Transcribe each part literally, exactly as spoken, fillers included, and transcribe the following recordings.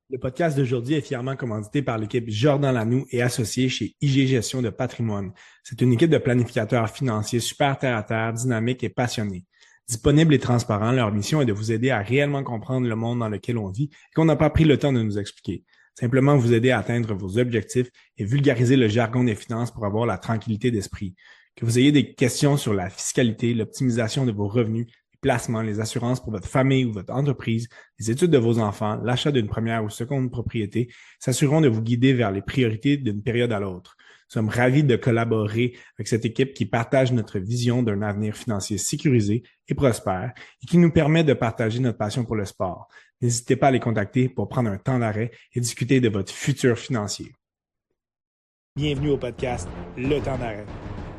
Le podcast d'aujourd'hui est fièrement commandité par l'équipe Jordan Lanoux et associé chez I G Gestion de Patrimoine. C'est une équipe de planificateurs financiers super terre à terre, dynamiques et passionnés. Disponibles et transparents, leur mission est de vous aider à réellement comprendre le monde dans lequel on vit et qu'on n'a pas pris le temps de nous expliquer. Simplement vous aider à atteindre vos objectifs et vulgariser le jargon des finances pour avoir la tranquillité d'esprit. Que vous ayez des questions sur la fiscalité, l'optimisation de vos revenus, les placements, les assurances pour votre famille ou votre entreprise, les études de vos enfants, l'achat d'une première ou seconde propriété, s'assureront de vous guider vers les priorités d'une période à l'autre. Nous sommes ravis de collaborer avec cette équipe qui partage notre vision d'un avenir financier sécurisé et prospère et qui nous permet de partager notre passion pour le sport. N'hésitez pas à les contacter pour prendre un temps d'arrêt et discuter de votre futur financier. Bienvenue au podcast Le Temps d'arrêt.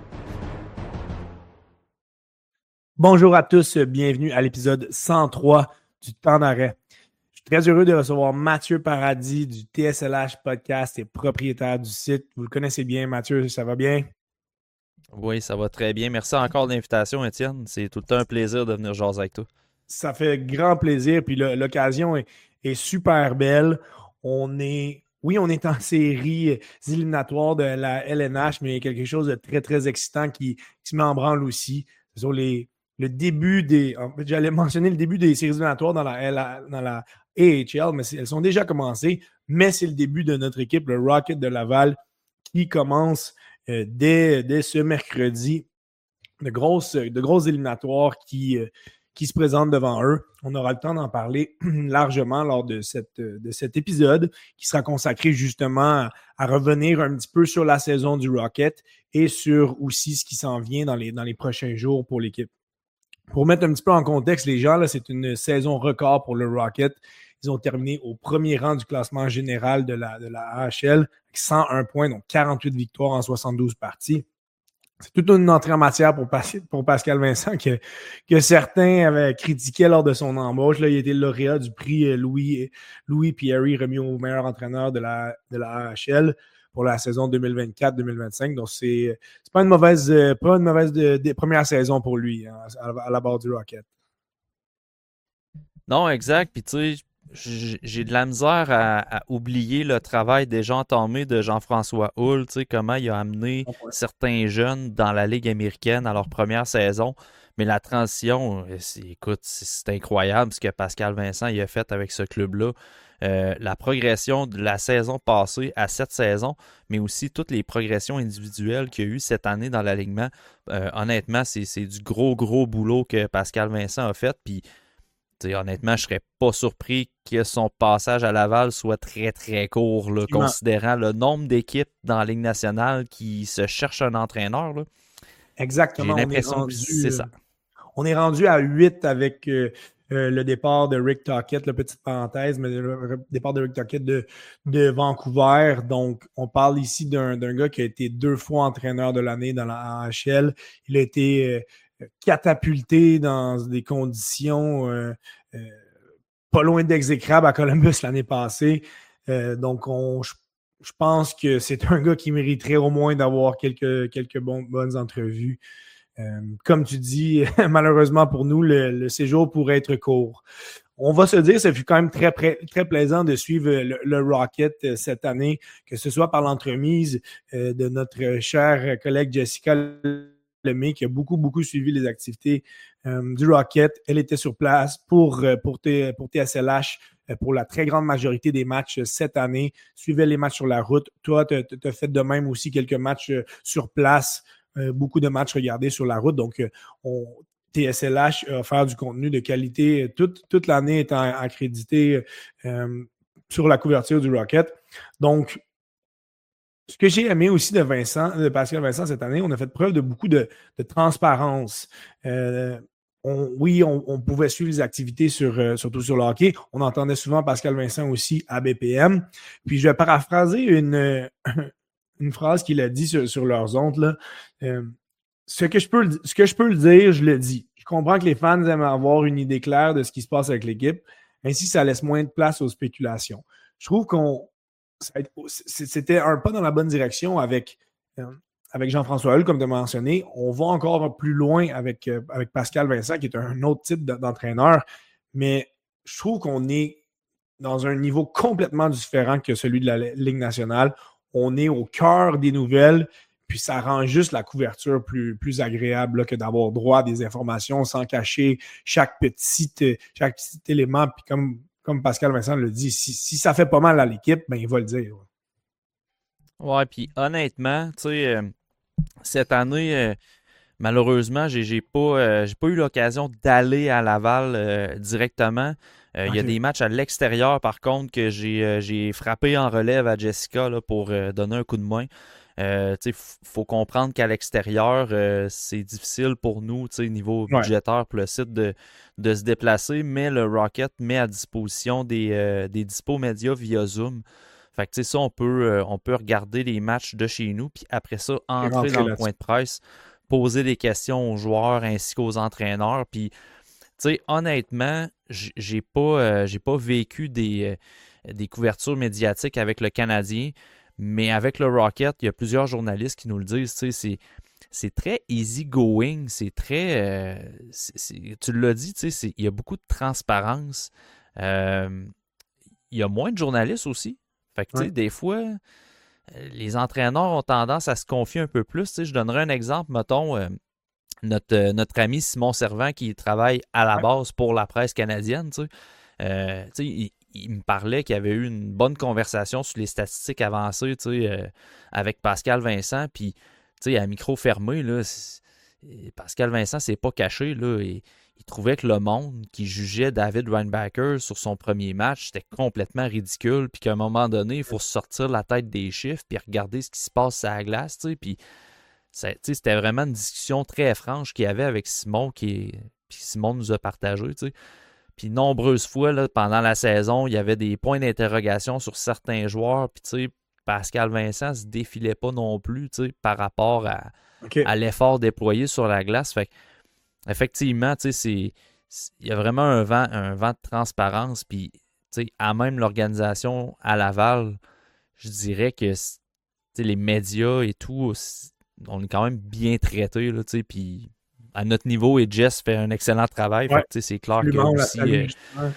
Bonjour à tous, bienvenue à l'épisode cent trois du Temps d'arrêt. Je suis très heureux de recevoir Mathieu Paradis du T S L H Podcast et propriétaire du site. Vous le connaissez bien, Mathieu, ça va bien? Oui, ça va très bien. Merci encore de l'invitation, Étienne. C'est tout le temps un plaisir de venir jaser avec toi. Ça fait grand plaisir, puis le, l'occasion est, est super belle. On est, oui, on est en série éliminatoire de la L N H, mais il y a quelque chose de très, très excitant qui, qui se met en branle aussi. C'est sur les, le début des... En fait, j'allais mentionner le début des séries éliminatoires dans la, dans la A H L, mais elles sont déjà commencées, mais c'est le début de notre équipe, le Rocket de Laval, qui commence euh, dès, dès ce mercredi. De grosses, de grosses éliminatoires qui, euh, qui se présentent devant eux. On aura le temps d'en parler largement lors de, cette, de cet épisode qui sera consacré justement à, à revenir un petit peu sur la saison du Rocket et sur aussi ce qui s'en vient dans les, dans les prochains jours pour l'équipe. Pour mettre un petit peu en contexte les gens, là, c'est une saison record pour le Rocket. Ils ont terminé au premier rang du classement général de la, de la A H L avec cent un points, donc quarante-huit victoires en soixante-douze parties. C'est toute une entrée en matière pour, Pas- pour Pascal Vincent que, que certains avaient critiqué lors de son embauche. Là, il a été lauréat du prix Louis, Louis Pierry remis au meilleur entraîneur de la, de la A H L pour la saison deux mille vingt-quatre deux mille vingt-cinq. Donc, c'est, c'est pas une mauvaise, pas une mauvaise de, de première saison pour lui hein, à, à la barre du Rocket. Non, exact. Puis tu sais, j- j'ai de la misère à, à oublier le travail déjà entamé de Jean-François Houle, tu sais, comment il a amené certains jeunes dans la Ligue américaine à leur première saison. Mais la transition, euh, c'est- écoute, c'est c'est incroyable ce que Pascal Vincent il a fait avec ce club-là. Euh, la progression de la saison passée à cette saison, mais aussi toutes les progressions individuelles qu'il y a eu cette année dans l'alignement. Euh, honnêtement, c'est c'est du gros, gros boulot que Pascal Vincent a fait. Puis T'sais, honnêtement, je serais pas surpris que son passage à Laval soit très très court, là, considérant le nombre d'équipes dans la Ligue nationale qui se cherchent un entraîneur. Là. J'ai Exactement, on est l'impression que c'est rendu, euh, ça. on est rendu à huit avec euh, euh, le départ de Rick Tocchet, la petite parenthèse, mais le départ de Rick Tocchet de, de Vancouver. Donc, on parle ici d'un, d'un gars qui a été deux fois entraîneur de l'année dans la A H L. Il a été euh, catapulté dans des conditions euh, euh, pas loin d'exécrables à Columbus l'année passée. Euh, donc, on, je, je pense que c'est un gars qui mériterait au moins d'avoir quelques, quelques bon, bonnes entrevues. Euh, comme tu dis, malheureusement pour nous, le, le séjour pourrait être court. On va se dire, ça fut quand même très, très plaisant de suivre le, le Rocket cette année, que ce soit par l'entremise euh, de notre chère collègue Jessica Lemay, qui a beaucoup, beaucoup suivi les activités euh, du Rocket. Elle était sur place pour, pour, T, pour T S L H pour la très grande majorité des matchs cette année. Suivait les matchs sur la route. Toi, tu as fait de même aussi quelques matchs sur place. Euh, beaucoup de matchs regardés sur la route. Donc, euh, on, T S L H a offert du contenu de qualité toute, toute l'année étant accrédité euh, sur la couverture du Rocket. Donc, ce que j'ai aimé aussi de Vincent, de Pascal Vincent cette année, on a fait preuve de beaucoup de, de transparence. Euh, on, oui, on, on pouvait suivre les activités sur, euh, surtout sur le hockey. On entendait souvent Pascal Vincent aussi à B P M. Puis je vais paraphraser une, une phrase qu'il a dit sur, sur leurs ondes. Là. Euh, ce, que je peux, ce que je peux le dire, je le dis. Je comprends que les fans aiment avoir une idée claire de ce qui se passe avec l'équipe. Ainsi, ça laisse moins de place aux spéculations. Je trouve qu'on c'était un pas dans la bonne direction avec, euh, avec Jean-François Hull, comme tu as mentionné. On va encore plus loin avec, euh, avec Pascal Vincent, qui est un autre type d'entraîneur. Mais je trouve qu'on est dans un niveau complètement différent que celui de la Ligue nationale. On est au cœur des nouvelles, puis ça rend juste la couverture plus, plus agréable là, que d'avoir droit à des informations sans cacher chaque petit, chaque petit élément. Puis comme, comme Pascal Vincent le dit, si, si ça fait pas mal à l'équipe, ben il va le dire. Ouais, puis honnêtement, tu sais, euh, cette année, euh, malheureusement, j'ai, j'ai pas, euh, j'ai pas eu l'occasion d'aller à Laval euh, directement. Il euh, okay. y a des matchs à l'extérieur, par contre, que j'ai, euh, j'ai frappé en relève à Jessica là, pour euh, donner un coup de main. Euh, il faut comprendre qu'à l'extérieur, euh, c'est difficile pour nous, niveau budgétaire ouais. pour le site, de, de se déplacer, mais le Rocket met à disposition des, euh, des dispos médias via Zoom. Fait que ça, on peut, euh, on peut regarder les matchs de chez nous, puis après ça, entrer dans le coin de presse, poser des questions aux joueurs ainsi qu'aux entraîneurs. Puis, honnêtement, j'ai pas, euh, j'ai pas vécu des, euh, des couvertures médiatiques avec le Canadien. Mais avec le Rocket, il y a plusieurs journalistes qui nous le disent, tu sais, c'est, c'est très easy going, c'est très, euh, c'est, c'est, tu l'as dit, tu sais, il y a beaucoup de transparence. Euh, il y a moins de journalistes aussi. Fait que, tu sais, ouais. des fois, les entraîneurs ont tendance à se confier un peu plus. Tu sais, je donnerai un exemple, mettons, euh, notre, euh, notre ami Simon Servant qui travaille à la ouais. base pour la presse canadienne, tu sais, euh, tu sais, il, il me parlait qu'il y avait eu une bonne conversation sur les statistiques avancées, tu sais, euh, avec Pascal Vincent, puis, tu sais, à micro fermé, là, Pascal Vincent s'est pas caché, là, et il trouvait que le monde qui jugeait David Reinbacher sur son premier match, c'était complètement ridicule, puis qu'à un moment donné, il faut sortir la tête des chiffres, puis regarder ce qui se passe à la glace, tu sais, puis, tu sais, c'était vraiment une discussion très franche qu'il y avait avec Simon, qui puis Simon nous a partagé, tu sais. Puis nombreuses fois, là, pendant la saison, il y avait des points d'interrogation sur certains joueurs. Puis, tu sais, Pascal Vincent ne se défilait pas non plus, tu sais, par rapport à, okay. à l'effort déployé sur la glace. Fait effectivement, tu sais, c'est, c'est, il y a vraiment un vent, un vent de transparence. Puis, tu sais, à même l'organisation à Laval, je dirais que, tu sais, les médias et tout, on est quand même bien traités, là, tu sais, puis à notre niveau, et Jess fait un excellent travail. Ouais, fait que c'est clair que aussi, euh,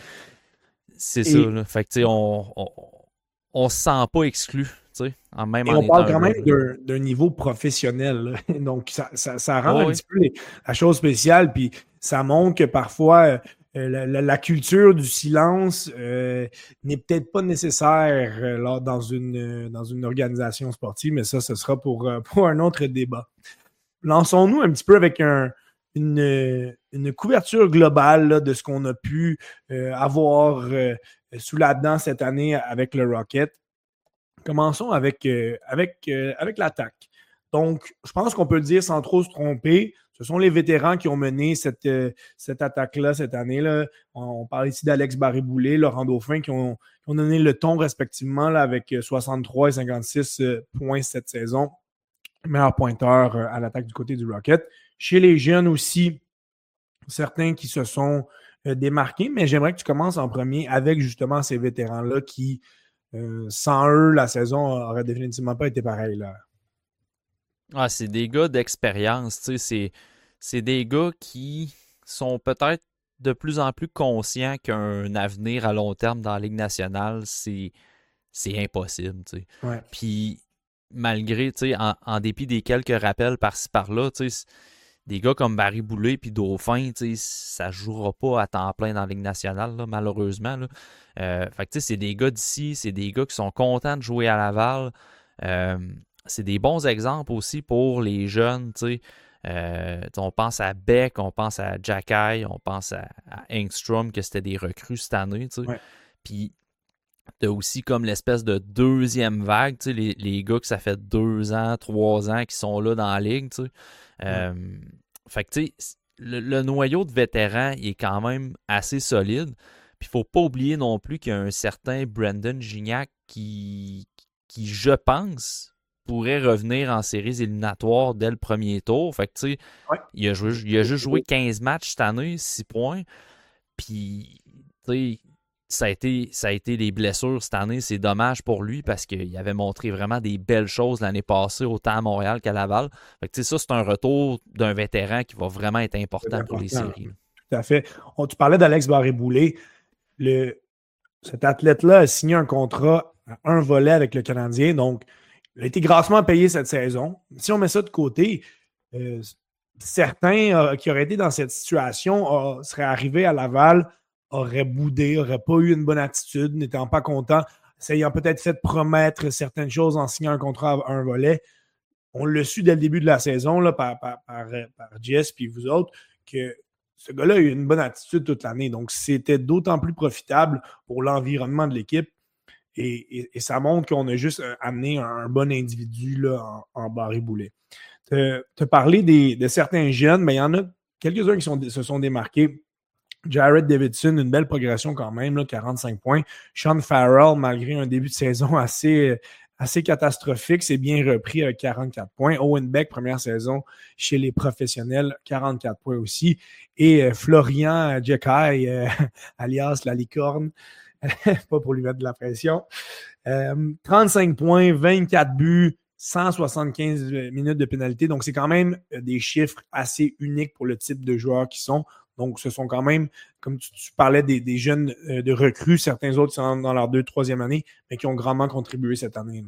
c'est et... ça. Là, fait que on, on, on se sent pas exclu. En même et en on parle quand même d'un, d'un niveau professionnel. Là. Donc, ça, ça, ça rend oh, un oui. petit peu les, la chose spéciale. Puis ça montre que parfois, euh, la, la, la culture du silence euh, n'est peut-être pas nécessaire euh, là, dans, une, euh, dans une organisation sportive. Mais ça, ce sera pour, euh, pour un autre débat. Lançons-nous un petit peu avec un Une, une couverture globale là, de ce qu'on a pu euh, avoir euh, sous la dent cette année avec le Rocket. Commençons avec, euh, avec, euh, avec l'attaque. Donc, je pense qu'on peut le dire sans trop se tromper. Ce sont les vétérans qui ont mené cette, euh, cette attaque-là cette année-là. On, on parle ici d'Alex Barré-Boulet, Laurent Dauphin, qui ont, qui ont donné le ton respectivement là, avec soixante-trois et cinquante-six points cette saison. Meilleur pointeur à l'attaque du côté du Rocket. Chez les jeunes aussi, certains qui se sont euh, démarqués, mais j'aimerais que tu commences en premier avec justement ces vétérans-là qui, euh, sans eux, la saison aurait définitivement pas été pareille. Là. Ah, c'est des gars d'expérience, tu sais, c'est, c'est des gars qui sont peut-être de plus en plus conscients qu'un avenir à long terme dans la Ligue nationale, c'est, c'est impossible, tu sais. Ouais. Puis, malgré, tu sais, en, en dépit des quelques rappels par-ci par-là, tu sais, des gars comme Barré-Boulet puis Dauphin, tu sais, ça ne jouera pas à temps plein dans la Ligue nationale, là, malheureusement. Là. Euh, fait que, tu sais, c'est des gars d'ici, c'est des gars qui sont contents de jouer à Laval. Euh, c'est des bons exemples aussi pour les jeunes, tu sais. Euh, on pense à Beck, on pense à Jacky, on pense à, à Engstrom, que c'était des recrues cette année, tu sais. Ouais. Puis, tu as aussi comme l'espèce de deuxième vague, tu sais, les, les gars que ça fait deux ans, trois ans qui sont là dans la ligue, tu sais. Euh, ouais. Fait que, tu sais, le, le noyau de vétérans, il est quand même assez solide. Puis, il ne faut pas oublier non plus qu'il y a un certain Brandon Gignac qui, qui, je pense, pourrait revenir en séries éliminatoires dès le premier tour. Fait que, tu sais, ouais. il a, joué, il a juste joué quinze matchs cette année, six points. Puis, tu sais, Ça a, été, ça a été les blessures cette année. C'est dommage pour lui parce qu'il avait montré vraiment des belles choses l'année passée, autant à Montréal qu'à Laval. Fait que, ça, c'est un retour d'un vétéran qui va vraiment être important, important. pour les séries. Là. Tout à fait. On, tu parlais d'Alex Barré-Boulet. Le, cet athlète-là a signé un contrat à un volet avec le Canadien, donc il a été grassement payé cette saison. Si on met ça de côté, euh, certains euh, qui auraient été dans cette situation euh, seraient arrivés à Laval, auraient boudé, n'auraient pas eu une bonne attitude, n'étant pas contents, s'ayant peut-être fait promettre certaines choses en signant un contrat à un volet. On l'a su dès le début de la saison là, par, par, par, par Jess et vous autres que ce gars-là a eu une bonne attitude toute l'année. Donc, c'était d'autant plus profitable pour l'environnement de l'équipe. Et, et, et ça montre qu'on a juste amené un, un bon individu là, en, en Barré-Boulet. Tu as parlé des, de certains jeunes, mais il y en a quelques-uns qui sont, se sont démarqués. Jared Davidson, une belle progression quand même, là, quarante-cinq points. Sean Farrell, malgré un début de saison assez, assez catastrophique, s'est bien repris avec quarante-quatre points. Owen Beck, première saison chez les professionnels, quarante-quatre points aussi. Et euh, Florian Jekai, euh, alias la licorne, pas pour lui mettre de la pression. Euh, trente-cinq points, vingt-quatre buts, cent soixante-quinze minutes de pénalité. Donc, c'est quand même des chiffres assez uniques pour le type de joueurs qui sont. Donc, ce sont quand même, comme tu, tu parlais des, des jeunes euh, de recrues, certains autres sont dans leur deux, troisième année, mais qui ont grandement contribué cette année.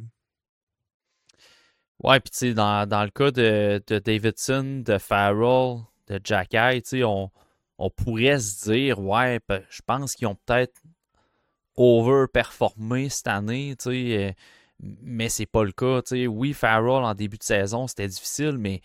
Ouais, puis tu sais, dans, dans le cas de, de Davidson, de Farrell, de Jacky, tu sais, on, on pourrait se dire, ouais, je pense qu'ils ont peut-être overperformé cette année, tu sais, euh, mais c'est pas le cas, tu sais. Oui, Farrell, en début de saison, c'était difficile, mais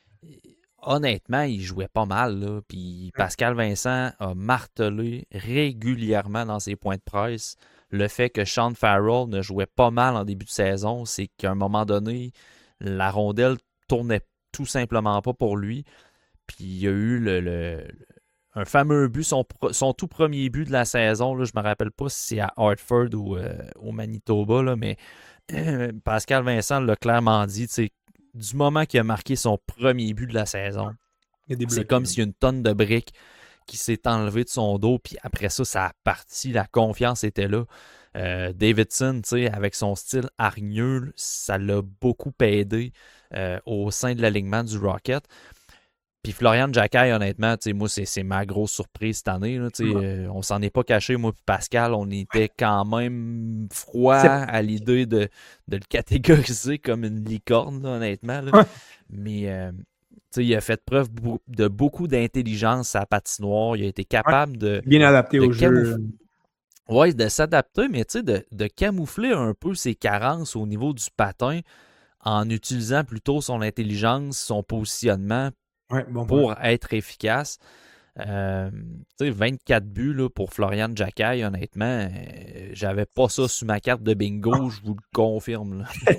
honnêtement, il jouait pas mal, là. Puis Pascal Vincent a martelé régulièrement dans ses points de presse le fait que Sean Farrell ne jouait pas mal en début de saison. C'est qu'à un moment donné, la rondelle tournait tout simplement pas pour lui. Puis il y a eu le, le, un fameux but, son, son tout premier but de la saison. Là, je me rappelle pas si c'est à Hartford ou euh, au Manitoba, là, mais euh, Pascal Vincent l'a clairement dit, tu sais, du moment qu'il a marqué son premier but de la saison, c'est comme s'il y a une tonne de briques qui s'est enlevée de son dos, puis après ça, ça a parti, la confiance était là. Euh, Davidson, tu sais, avec son style hargneux, ça l'a beaucoup aidé euh, au sein de l'alignement du Rocket. Puis Florian Jacky, honnêtement, tu sais, moi, c'est, c'est ma grosse surprise cette année. Là, tu sais, euh, on s'en est pas caché, moi et Pascal, on était quand même froid à l'idée de, de le catégoriser comme une licorne, là, honnêtement. Là. Ouais. Mais euh, tu sais, il a fait preuve de beaucoup d'intelligence à la patinoire. Il a été capable ouais. de... Bien adapté de au camouf... jeu. Oui, de s'adapter, mais tu sais, de, de camoufler un peu ses carences au niveau du patin en utilisant plutôt son intelligence, son positionnement, Ouais, bon pour point. Être efficace. Euh, vingt-quatre buts là, pour Florian Jacky, honnêtement, euh, j'avais pas ça sur ma carte de bingo, je vous le confirme. Là.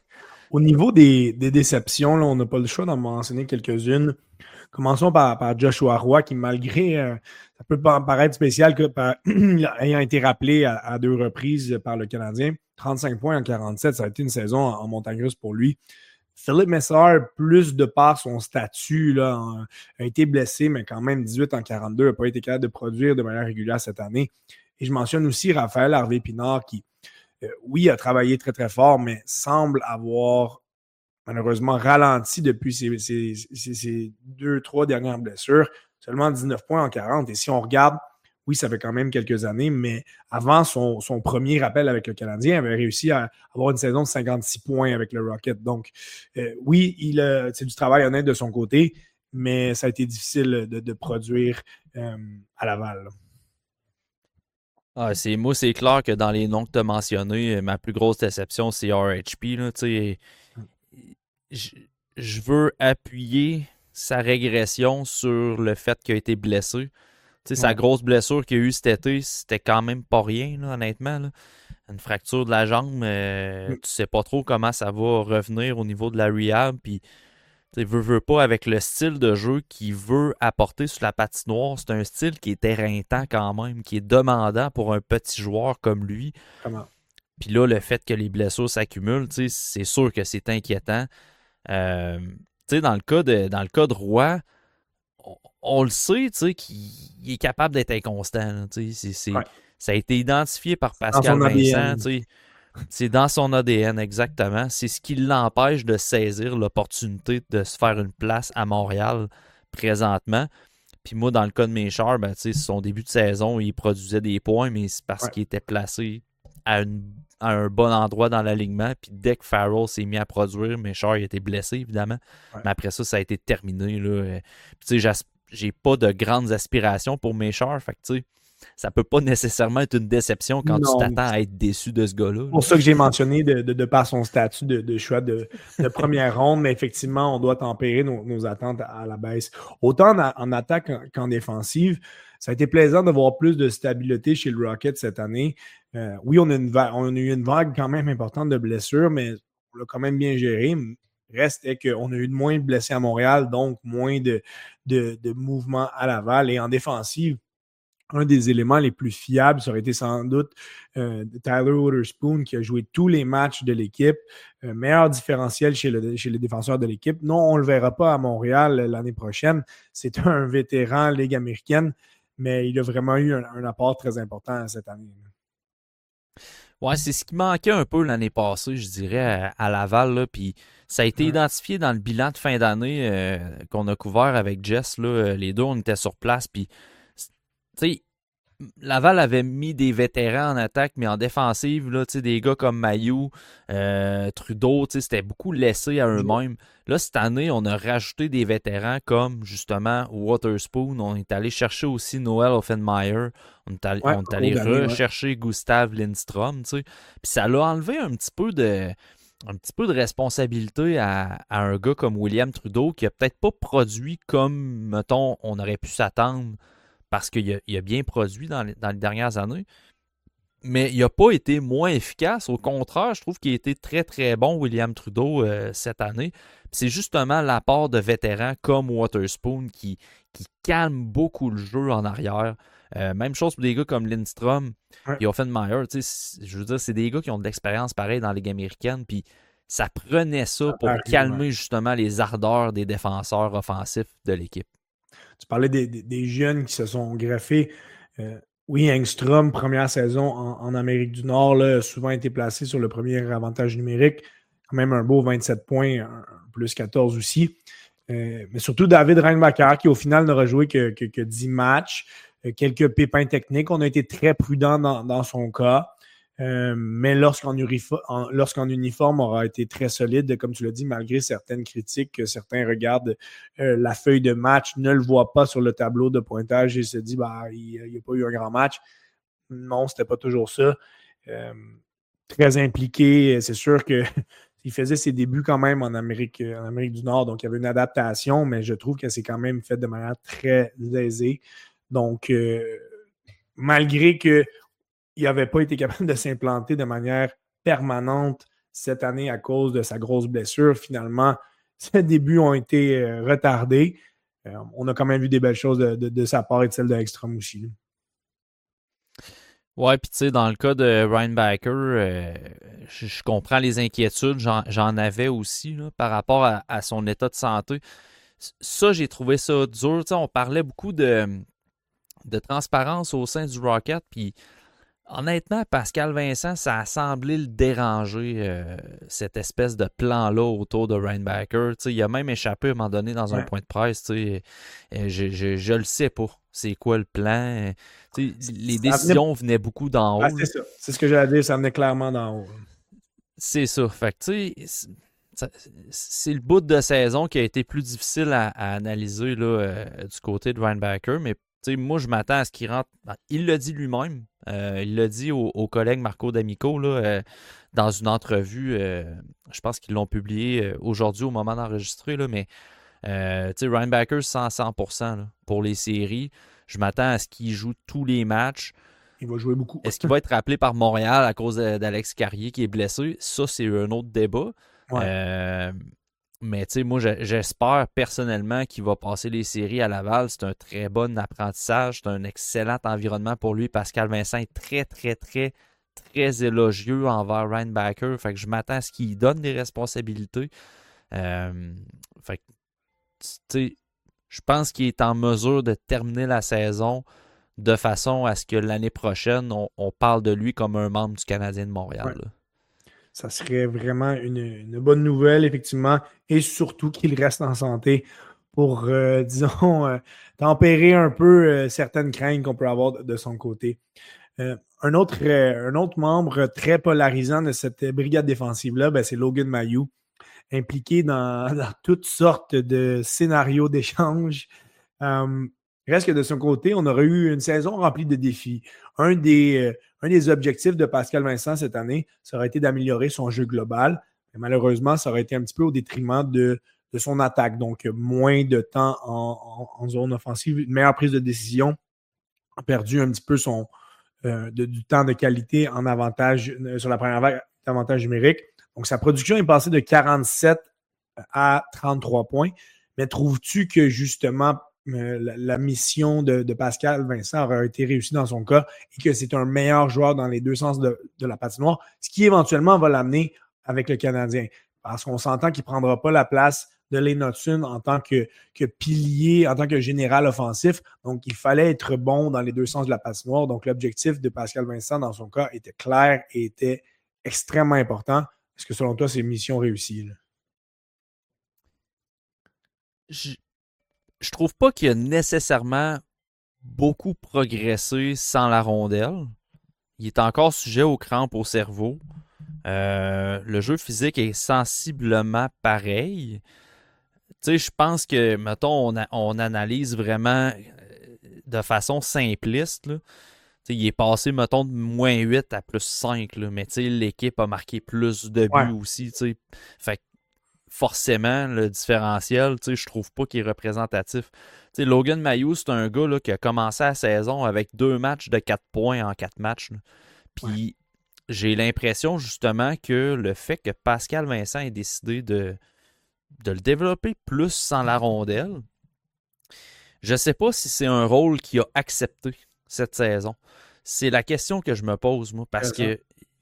Au niveau des, des déceptions, là, on n'a pas le choix d'en mentionner quelques-unes. Commençons par, par Joshua Roy, qui malgré, euh, ça peut paraître spécial, que par, ayant été rappelé à, à deux reprises par le Canadien, trente-cinq points en quarante-sept, ça a été une saison en, en montagne russe pour lui. Philippe Messer, plus de par son statut, là, a été blessé, mais quand même dix-huit en quarante-deux, n'a pas été capable de produire de manière régulière cette année. Et je mentionne aussi Raphaël Harvey-Pinard qui, euh, oui, a travaillé très, très fort, mais semble avoir malheureusement ralenti depuis ses, ses, ses, ses deux, trois dernières blessures. Seulement dix-neuf points en quarante. Et si on regarde, oui, ça fait quand même quelques années, mais avant son, son premier rappel avec le Canadien, il avait réussi à avoir une saison de cinquante-six points avec le Rocket. Donc, euh, oui, il a, c'est du travail honnête de son côté, mais ça a été difficile de, de produire euh, à Laval. Ah, c'est, moi, c'est clair que dans les noms que tu as mentionnés, ma plus grosse déception, c'est R H P. Là, je, je veux appuyer sa régression sur le fait qu'il a été blessé. Tu sais, ouais. Sa grosse blessure qu'il a eue cet été, c'était quand même pas rien, là, honnêtement. Là. Une fracture de la jambe, euh, mm. tu sais pas trop comment ça va revenir au niveau de la rehab. Puis, tu sais, veut, veut pas, avec le style de jeu qu'il veut apporter sur la patinoire, c'est un style qui est éreintant quand même, qui est demandant pour un petit joueur comme lui. Comment? Puis là, le fait que les blessures s'accumulent, tu sais, c'est sûr que c'est inquiétant. Euh, tu sais, dans le cas de, dans le cas de Roy, on le sait, tu sais, qu'il est capable d'être inconstant. Tu sais, c'est, c'est, ouais. Ça a été identifié par Pascal Vincent. Tu sais, c'est dans son A D N, exactement. C'est ce qui l'empêche de saisir l'opportunité de se faire une place à Montréal présentement. Puis moi, dans le cas de Méchard, ben, son début de saison, il produisait des points, mais c'est parce ouais. qu'il était placé à, une, à un bon endroit dans l'alignement. Puis dès que Farrell s'est mis à produire, Méchard il était blessé, évidemment. Ouais. Mais après ça, ça a été terminé. Là. Puis j'ai pas de grandes aspirations pour Méchard. Fait que tu sais, ça peut pas nécessairement être une déception quand non, tu t'attends à être déçu de ce gars-là. C'est pour ça que j'ai mentionné de, de, de par son statut de, de choix de, de première ronde, mais effectivement, on doit tempérer nos, nos attentes à la baisse. Autant en, en attaque qu'en défensive, ça a été plaisant de voir plus de stabilité chez le Rocket cette année. Euh, oui, on a, une vague, on a eu une vague quand même importante de blessures, mais on l'a quand même bien géré. Reste est qu'on a eu moins de blessés à Montréal, donc moins de, de, de mouvements à Laval. Et en défensive, un des éléments les plus fiables, ça aurait été sans doute euh, Tyler Wotherspoon qui a joué tous les matchs de l'équipe. Euh, meilleur différentiel chez, le, chez les défenseurs de l'équipe. Non, on ne le verra pas à Montréal l'année prochaine. C'est un vétéran Ligue américaine, mais il a vraiment eu un, un apport très important cette année. Ouais, c'est ce qui manquait un peu l'année passée, je dirais, à, à Laval. Là, puis ça a été ouais. identifié dans le bilan de fin d'année euh, qu'on a couvert avec Jess. Là, les deux, on était sur place, puis tu sais, Laval avait mis des vétérans en attaque, mais en défensive, là, des gars comme Mailloux, euh, Trudeau, c'était beaucoup laissé à eux-mêmes. Là, cette année, on a rajouté des vétérans comme, justement, Wotherspoon. On est allé chercher aussi Noel Offenmeyer. On est allé, ouais, on est allé rechercher ouais. Gustav Lindstrom. Puis ça l'a enlevé un petit peu de... un petit peu de responsabilité à, à un gars comme William Trudeau qui a peut-être pas produit comme, mettons, on aurait pu s'attendre parce qu'il a, il a bien produit dans les, dans les dernières années, mais il n'a pas été moins efficace. Au contraire, je trouve qu'il a été très, très bon, William Trudeau, euh, cette année. Puis c'est justement l'apport de vétérans comme Wotherspoon qui, qui calme beaucoup le jeu en arrière. Euh, même chose pour des gars comme Lindstrom ouais. et Offenmeyer. Je veux dire, c'est des gars qui ont de l'expérience pareille dans la Ligue américaine, puis ça prenait ça pour ah, calmer ouais. justement les ardeurs des défenseurs offensifs de l'équipe. Tu parlais des, des, des jeunes qui se sont greffés. Euh, oui, Engstrom, première saison en, en Amérique du Nord, là, a souvent été placé sur le premier avantage numérique. Quand même un beau vingt-sept points, un, plus quatorze aussi. Euh, mais surtout David Reinbacher, qui au final n'aura joué que, que, que dix matchs. Euh, quelques pépins techniques. On a été très prudents dans, dans son cas. Euh, mais lorsqu'en, uriforme, en, lorsqu'en uniforme aura été très solide, comme tu l'as dit, malgré certaines critiques que certains regardent euh, la feuille de match, ne le voient pas sur le tableau de pointage et se disent bah, il n'y a pas eu un grand match. Non, c'était pas toujours ça. Euh, très impliqué, c'est sûr que il faisait ses débuts quand même en Amérique, en Amérique du Nord, donc il y avait une adaptation, mais je trouve que c'est quand même fait de manière très aisée. Donc, euh, malgré que il n'avait pas été capable de s'implanter de manière permanente cette année à cause de sa grosse blessure. Finalement, ses débuts ont été euh, retardés. Euh, on a quand même vu des belles choses de, de, de sa part et de celle de Ekstrom aussi. Ouais, puis tu sais, dans le cas de Reinbacher, euh, je, je comprends les inquiétudes. J'en, j'en avais aussi là, par rapport à, à son état de santé. Ça, j'ai trouvé ça dur. T'sais, on parlait beaucoup de, de transparence au sein du Rocket, puis honnêtement, Pascal Vincent, ça a semblé le déranger, euh, cette espèce de plan-là autour de Reinbacher. Il a même échappé à un moment donné dans un ouais. point de presse. Euh, je, je, je le sais pas. C'est quoi le plan? T'sais, les décisions venait... venaient beaucoup d'en haut. Ah, c'est ça. C'est ce que j'allais dire. Ça venait clairement d'en haut. C'est ça. Fait que, tu sais, c'est, c'est le bout de saison qui a été plus difficile à, à analyser là, euh, du côté de Reinbacher, mais T'sais, moi, je m'attends à ce qu'il rentre. Il l'a dit lui-même. Euh, il l'a dit au, au collègue Marco D'Amico là, euh, dans une entrevue. Euh, je pense qu'ils l'ont publié euh, aujourd'hui au moment d'enregistrer. Là, mais euh, Reinbacher, cent pour cent là, pour les séries. Je m'attends à ce qu'il joue tous les matchs. Il va jouer beaucoup. Est-ce qu'il va être rappelé par Montréal à cause d'Alex Carrier qui est blessé? Ça, c'est un autre débat. Ouais. Euh, Mais tu sais, moi, j'espère personnellement qu'il va passer les séries à Laval. C'est un très bon apprentissage. C'est un excellent environnement pour lui. Pascal Vincent est très, très, très, très élogieux envers Reinbacher. Fait que je m'attends à ce qu'il donne des responsabilités. Euh, fait que, tu sais, je pense qu'il est en mesure de terminer la saison de façon à ce que l'année prochaine, on, on parle de lui comme un membre du Canadien de Montréal. Ouais. Ça serait vraiment une, une bonne nouvelle, effectivement, et surtout qu'il reste en santé pour euh, disons, euh, tempérer un peu euh, certaines craintes qu'on peut avoir de, de son côté. Euh, un, autre, euh, un autre membre très polarisant de cette brigade défensive-là, ben, c'est Logan Mailloux, impliqué dans, dans toutes sortes de scénarios d'échange. Euh, reste que de son côté, on aurait eu une saison remplie de défis. Un des, euh, un des objectifs de Pascal Vincent cette année, ça aurait été d'améliorer son jeu global. Mais malheureusement, ça aurait été un petit peu au détriment de, de son attaque. Donc, moins de temps en, en, en zone offensive, une meilleure prise de décision. A perdu un petit peu son, euh, de, du temps de qualité en avantage euh, sur la première vague, avantage numérique. Donc, sa production est passée de quarante-sept à trente-trois points. Mais trouves-tu que justement euh, la, la mission de, de Pascal Vincent aurait été réussie dans son cas et que c'est un meilleur joueur dans les deux sens de, de la patinoire, ce qui éventuellement va l'amener avec le Canadien? Parce qu'on s'entend qu'il ne prendra pas la place de Lane Hutson en tant que, que pilier, en tant que général offensif. Donc, il fallait être bon dans les deux sens de la patinoire. Donc, l'objectif de Pascal Vincent, dans son cas, était clair et était extrêmement important. Est-ce que, selon toi, c'est une mission réussie? Là? Je, je trouve pas qu'il a nécessairement beaucoup progressé sans la rondelle. Il est encore sujet aux crampes au cerveau. Euh, le jeu physique est sensiblement pareil. Tu sais, je pense que, mettons, on, a, on analyse vraiment de façon simpliste. Là. Il est passé, mettons, de moins huit à plus cinq. Là, mais l'équipe a marqué plus de buts ouais. aussi. T'sais. Fait que forcément, le différentiel, je trouve pas qu'il est représentatif. T'sais, Logan Mailloux, c'est un gars là, qui a commencé la saison avec deux matchs de quatre points en quatre matchs. Puis ouais. j'ai l'impression justement que le fait que Pascal Vincent ait décidé de, de le développer plus sans la rondelle, je sais pas si c'est un rôle qu'il a accepté cette saison. C'est la question que je me pose, moi, parce que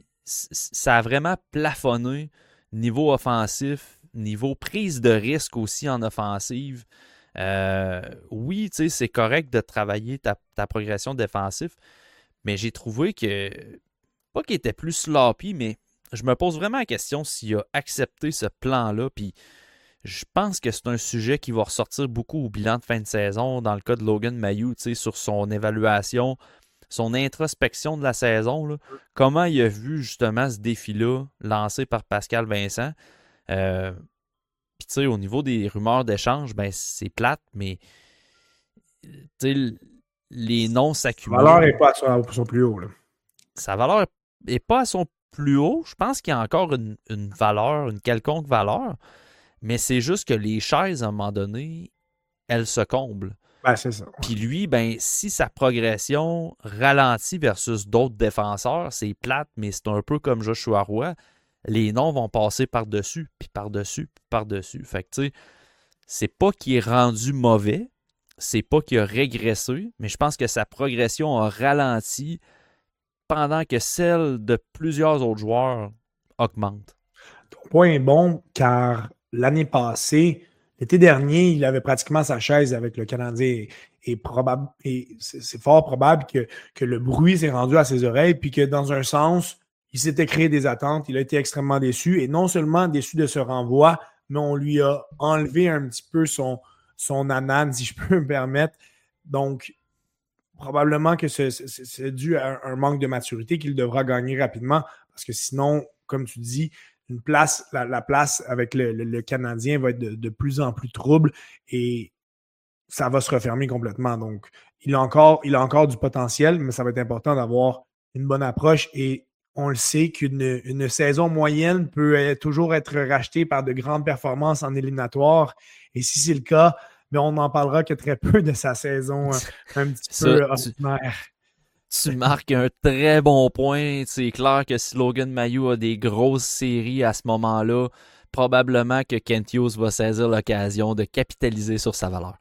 ça a vraiment plafonné niveau offensif, niveau prise de risque aussi en offensive. Euh, oui, tu sais, c'est correct de travailler ta, ta progression défensive, mais j'ai trouvé que, pas qu'il était plus sloppy, mais je me pose vraiment la question s'il a accepté ce plan-là, puis je pense que c'est un sujet qui va ressortir beaucoup au bilan de fin de saison, dans le cas de Logan Mailloux, tu sais, sur son évaluation, son introspection de la saison, là, comment il a vu justement ce défi-là lancé par Pascal Vincent. Euh, Puis tu sais, au niveau des rumeurs d'échange, ben c'est plate, mais tu sais, les noms s'accumulent. Sa valeur n'est pas à son plus haut. Là. Sa valeur n'est pas à son plus haut. Je pense qu'il y a encore une, une valeur, une quelconque valeur, mais c'est juste que les chaises, à un moment donné, elles se comblent. Ben, c'est ça. Ouais. Puis lui, ben, si sa progression ralentit versus d'autres défenseurs, c'est plate, mais c'est un peu comme Joshua Roy. Les noms vont passer par-dessus, puis par-dessus, puis par-dessus. Fait que, tu sais, c'est pas qu'il est rendu mauvais, c'est pas qu'il a régressé, mais je pense que sa progression a ralenti pendant que celle de plusieurs autres joueurs augmente. Ton point est bon, car l'année passée, l'été dernier, il avait pratiquement sa chaise avec le Canadien. Et, probable, et c'est, c'est fort probable que, que le bruit s'est rendu à ses oreilles, puis que dans un sens, il s'était créé des attentes. Il a été extrêmement déçu. Et non seulement déçu de ce renvoi, mais on lui a enlevé un petit peu son, son anane, si je peux me permettre. Donc, probablement que c'est, c'est, c'est dû à un manque de maturité qu'il devra gagner rapidement. Parce que sinon, comme tu dis, une place, la, la place avec le, le, le Canadien va être de, de plus en plus trouble et ça va se refermer complètement. Donc, il a encore, il a encore du potentiel, mais ça va être important d'avoir une bonne approche et on le sait qu'une une saison moyenne peut être, toujours être rachetée par de grandes performances en éliminatoire. Et si c'est le cas, mais on n'en parlera que très peu de sa saison un petit ça, peu ordinaire. Tu, tu marques un très bon point. C'est clair que si Logan Mailloux a des grosses séries à ce moment-là, probablement que Kent Hughes va saisir l'occasion de capitaliser sur sa valeur.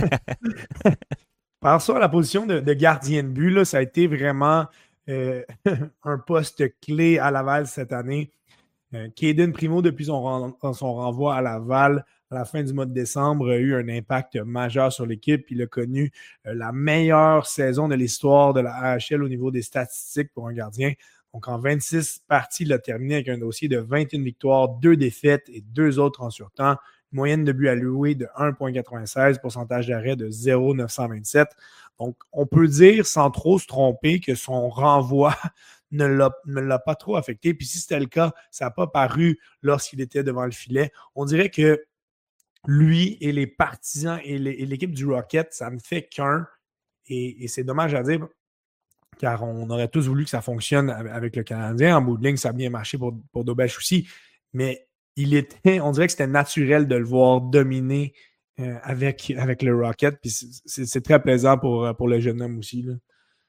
Par ça, la position de, de gardien de but, là, ça a été vraiment euh, un poste clé à Laval cette année. Euh, Caden Primo, depuis son, son renvoi à Laval à la fin du mois de décembre, a eu un impact majeur sur l'équipe. Il a connu euh, la meilleure saison de l'histoire de la A H L au niveau des statistiques pour un gardien. Donc, en vingt-six parties, il a terminé avec un dossier de vingt et une victoires, deux défaites et deux autres en surtemps. moyenne de buts alloués de un virgule quatre-vingt-seize, pourcentage d'arrêt de zéro virgule neuf cent vingt-sept. Donc, on peut dire sans trop se tromper que son renvoi ne l'a, ne l'a pas trop affecté. Puis si c'était le cas, ça n'a pas paru lorsqu'il était devant le filet. On dirait que lui et les partisans et, les, et l'équipe du Rocket, ça ne fait qu'un. Et, et c'est dommage à dire, car on aurait tous voulu que ça fonctionne avec le Canadien. En bout de ligne, ça a bien marché pour, pour Dobeš aussi. Mais il était, on dirait que c'était naturel de le voir dominer euh, avec, avec le Rocket. Puis c'est, c'est, c'est très plaisant pour, pour le jeune homme aussi, là.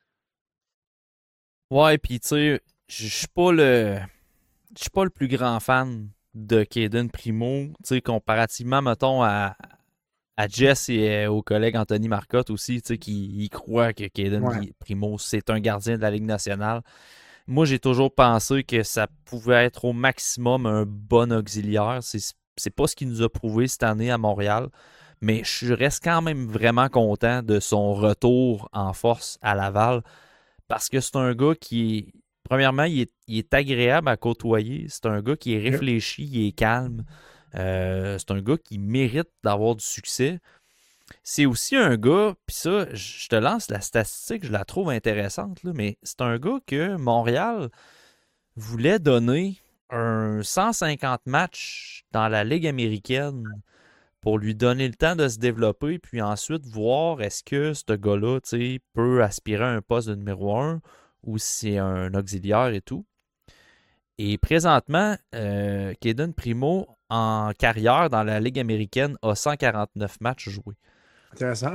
Ouais, puis tu sais, je suis pas le. Je suis pas le plus grand fan de Cayden Primo. Tu sais, comparativement, mettons, à, à Jess et aux collègues Anthony Marcotte aussi, tu sais, qui y croient que Cayden ouais. Primo, c'est un gardien de la Ligue nationale. Moi, j'ai toujours pensé que ça pouvait être au maximum un bon auxiliaire. C'est, c'est pas ce qu'il nous a prouvé cette année à Montréal. Mais je reste quand même vraiment content de son retour en force à Laval. Parce que c'est un gars qui est... Premièrement, il est, il est agréable à côtoyer. C'est un gars qui est réfléchi, il est calme. Euh, c'est un gars qui mérite d'avoir du succès. C'est aussi un gars, puis ça, je te lance la statistique, je la trouve intéressante, là, mais c'est un gars que Montréal voulait donner un cent cinquante matchs dans la Ligue américaine pour lui donner le temps de se développer, puis ensuite voir est-ce que ce gars-là peut aspirer à un poste de numéro un ou si c'est un auxiliaire et tout. Et présentement, euh, Cayden Primo, en carrière dans la Ligue américaine, a cent quarante-neuf matchs joués. Intéressant.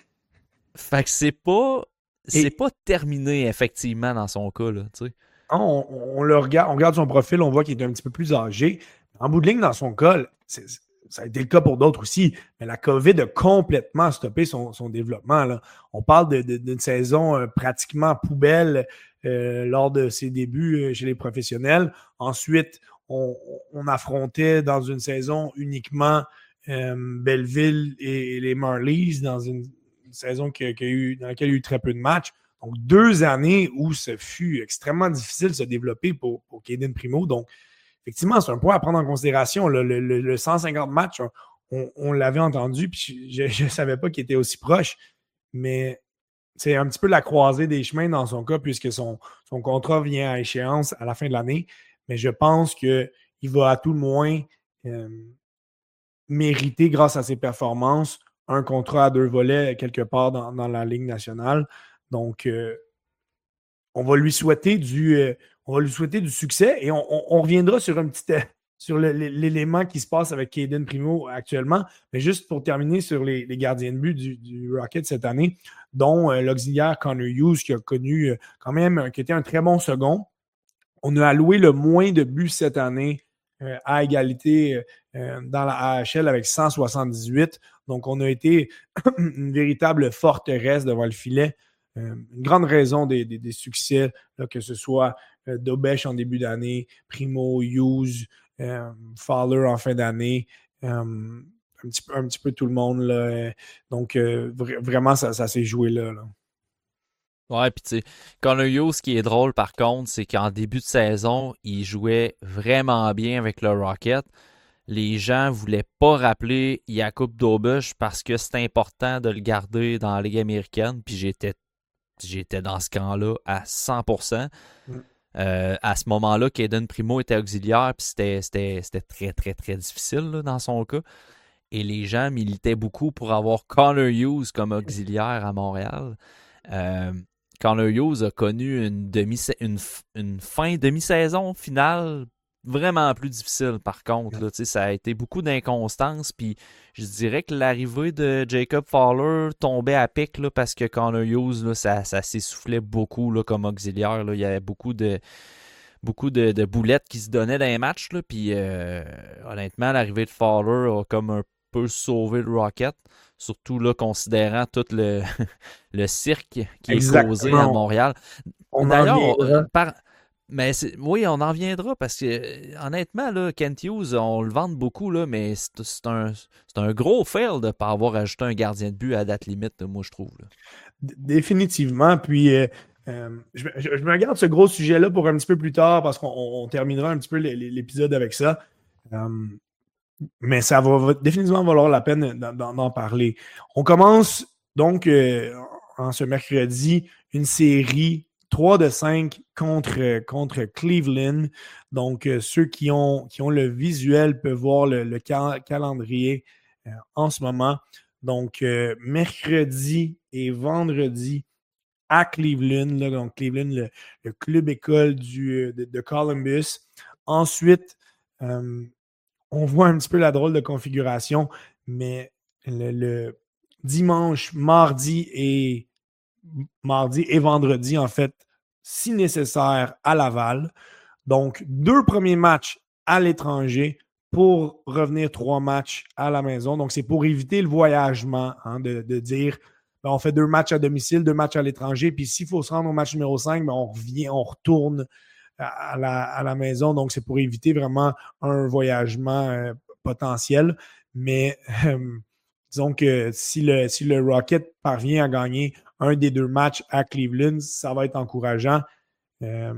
Fait que c'est pas, c'est Et... pas terminé, effectivement, dans son cas, là, tu sais. On, on, le regarde, on regarde son profil, on voit qu'il est un petit peu plus âgé. En bout de ligne, dans son cas, c'est, ça a été le cas pour d'autres aussi, mais la COVID a complètement stoppé son, son développement, là. On parle de, de, d'une saison euh, pratiquement poubelle euh, lors de ses débuts euh, chez les professionnels. Ensuite, on, on affrontait dans une saison uniquement euh, Belleville et, et les Marlies dans une, une saison qui, qui a eu, dans laquelle il y a eu très peu de matchs. Donc, deux années où ce fut extrêmement difficile de se développer pour, pour Cayden Primo. Donc, effectivement, c'est un point à prendre en considération. Le, le, le cent cinquante matchs, on, on l'avait entendu, puis je ne savais pas qu'il était aussi proche, mais c'est un petit peu la croisée des chemins dans son cas, puisque son, son contrat vient à échéance à la fin de l'année. Mais je pense qu'il va à tout le moins euh, mériter, grâce à ses performances, un contrat à deux volets quelque part dans, dans la Ligue nationale. Donc, euh, on va lui souhaiter du, euh, on va lui souhaiter du succès et on, on, on reviendra sur un petit, euh, sur le, l'élément qui se passe avec Cayden Primo actuellement. Mais juste pour terminer sur les, les gardiens de but du, du Rocket cette année, dont euh, l'auxiliaire Connor Hughes qui a connu euh, quand même, qui était un très bon second. On a alloué le moins de buts cette année euh, à égalité euh, dans la A H L avec cent soixante-dix-huit. Donc, on a été une véritable forteresse devant le filet. Euh, une grande raison des, des, des succès, là, que ce soit euh, Dobeš en début d'année, Primo, Hughes, euh, Fowler en fin d'année, euh, un, petit peu, un petit peu tout le monde, là. Donc, euh, vr- vraiment, ça, ça s'est joué là, là. Ouais, puis tu sais, Connor Hughes, ce qui est drôle par contre, c'est qu'en début de saison, il jouait vraiment bien avec le Rocket. Les gens voulaient pas rappeler Jakub Dobeš parce que c'est important de le garder dans la Ligue américaine, puis j'étais J'étais dans ce camp-là à cent pour cent. Mm. Euh, à ce moment-là, Cayden Primo était auxiliaire, puis c'était, c'était, c'était très, très, très difficile là, dans son cas. Et les gens militaient beaucoup pour avoir Connor Hughes comme auxiliaire à Montréal. Euh, Connor Hughes a connu une, demi, une, une fin demi-saison finale vraiment plus difficile, par contre. Là, ça a été beaucoup d'inconstance, puis je dirais que l'arrivée de Jacob Fowler tombait à pic là, parce que Connor Hughes, là, ça, ça s'essoufflait beaucoup là, comme auxiliaire. Là. Il y avait beaucoup de beaucoup de, de boulettes qui se donnaient dans les matchs. Là, puis euh, honnêtement, l'arrivée de Fowler a comme un peu sauvé le Rocket, surtout là, considérant tout le, le cirque qui Exactement. Est causé à Montréal. On D'ailleurs, on, par... Mais c'est, oui, on en reviendra parce que honnêtement, là, Kent Hughes, on le vante beaucoup, là, mais c'est, c'est, un, c'est un gros fail de ne pas avoir ajouté un gardien de but à date limite, moi, je trouve. Là. Définitivement. Puis, euh, euh, je, je, je me garde ce gros sujet-là pour un petit peu plus tard parce qu'on on terminera un petit peu l'épisode avec ça. Euh, mais ça va définitivement valoir la peine d'en, d'en parler. On commence donc euh, en ce mercredi une série trois de cinq contre, contre Cleveland. Donc, euh, ceux qui ont, qui ont le visuel peuvent voir le, le cal- calendrier euh, en ce moment. Donc, euh, mercredi et vendredi à Cleveland, là, donc Cleveland, le, le club école du, de, de Columbus. Ensuite, euh, on voit un petit peu la drôle de configuration, mais le, le dimanche, mardi et mardi et vendredi, en fait, si nécessaire, à Laval. Donc, deux premiers matchs à l'étranger pour revenir trois matchs à la maison. Donc, c'est pour éviter le voyagement, hein, de, de dire ben, on fait deux matchs à domicile, deux matchs à l'étranger, puis s'il faut se rendre au match numéro cinq, ben, on revient, on retourne à la, à la maison. Donc, c'est pour éviter vraiment un voyagement euh, potentiel. Mais euh, disons que si le, si le Rocket parvient à gagner un des deux matchs à Cleveland, ça va être encourageant. Euh,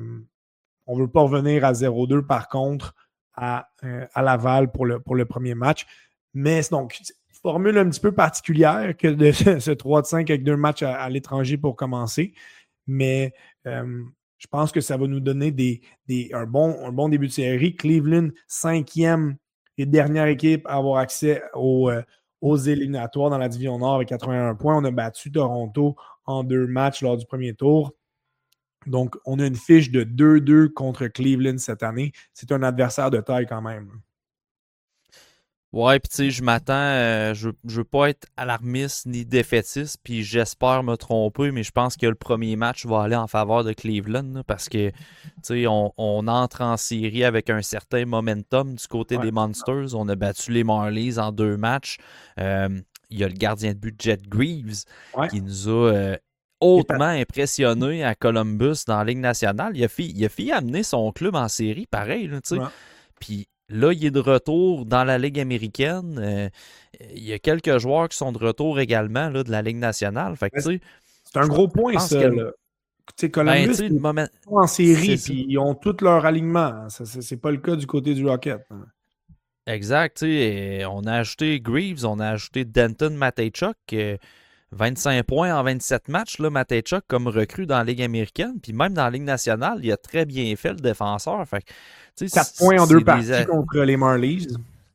on ne veut pas revenir à zéro deux, par contre, à, euh, à Laval pour le, pour le premier match. Mais donc, formule un petit peu particulière que de ce trois de cinq avec deux matchs à, à l'étranger pour commencer. Mais euh, je pense que ça va nous donner des, des, un, bon, un bon début de série. Cleveland, cinquième et dernière équipe à avoir accès aux, euh, aux éliminatoires dans la division Nord avec quatre-vingt-un points. On a battu Toronto en deux matchs lors du premier tour. Donc, on a une fiche de deux deux contre Cleveland cette année. C'est un adversaire de taille quand même. Ouais, puis tu sais, je m'attends, euh, je, je veux pas être alarmiste ni défaitiste, puis j'espère me tromper, mais je pense que le premier match va aller en faveur de Cleveland, là, parce que, tu sais, on, on entre en série avec un certain momentum du côté Ouais. des Monsters. On a battu les Marlies en deux matchs. Euh, Il y a le gardien de but Jet Greaves Ouais. qui nous a euh, hautement impressionné à Columbus dans la Ligue nationale. Il a fait, il a fait amener son club en série, pareil, là, tu sais. Ouais. Puis là, il est de retour dans la Ligue américaine. Euh, il y a quelques joueurs qui sont de retour également là, de la Ligue nationale. Fait que, c'est un gros point, ça. Que... Là. Columbus, ben, le moment... ils sont en série, puis ils ont tout leur alignement. Ça, c'est, c'est pas le cas du côté du Rocket. Hein. Exact. Et on a ajouté Greaves, on a ajouté Denton Mateychuk. Euh, vingt-cinq points en vingt-sept matchs, là, Mateychuk comme recrue dans la Ligue américaine. Puis même dans la Ligue nationale, il a très bien fait le défenseur. Fait que, quatre points en deux des... parties contre les Marlies.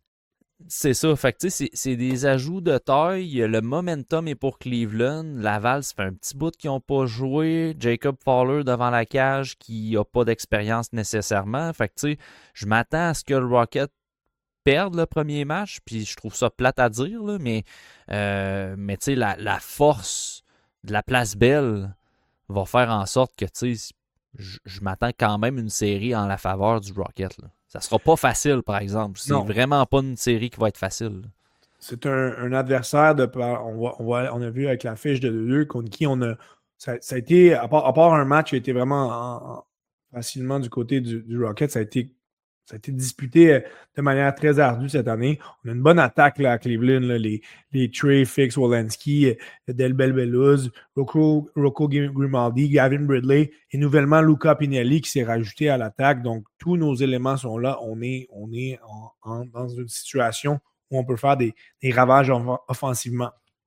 C'est ça. Fait que, c'est, c'est des ajouts de taille. Le momentum est pour Cleveland. Laval, ça fait un petit bout qu'ils n'ont pas joué. Jacob Fowler devant la cage qui n'a pas d'expérience nécessairement. Fait que, tu sais, je m'attends à ce que le Rocket perde le premier match. Puis je trouve ça plate à dire, là, mais, euh, mais tu sais, la, la force de la Place Belle va faire en sorte que, tu sais, je, je m'attends quand même une série en la faveur du Rocket, là. Ça sera pas facile, par exemple. C'est non. vraiment pas une série qui va être facile. C'est un, un adversaire de on, va, on, va, on a vu avec la fiche de deux contre qui on a. Ça, ça a été, à part, à part un match qui a été vraiment en, en, facilement du côté du, du Rocket, ça a été. Ça a été disputé de manière très ardue cette année. On a une bonne attaque là, à Cleveland. Là, les, les Trey, Fix, Wolanski, Del Belbeluz, Rocco, Rocco Grimaldi, Gavin Bridley et nouvellement Luca Pinelli qui s'est rajouté à l'attaque. Donc, tous nos éléments sont là. On est, on est en, en, dans une situation où on peut faire des, des ravages offensivement.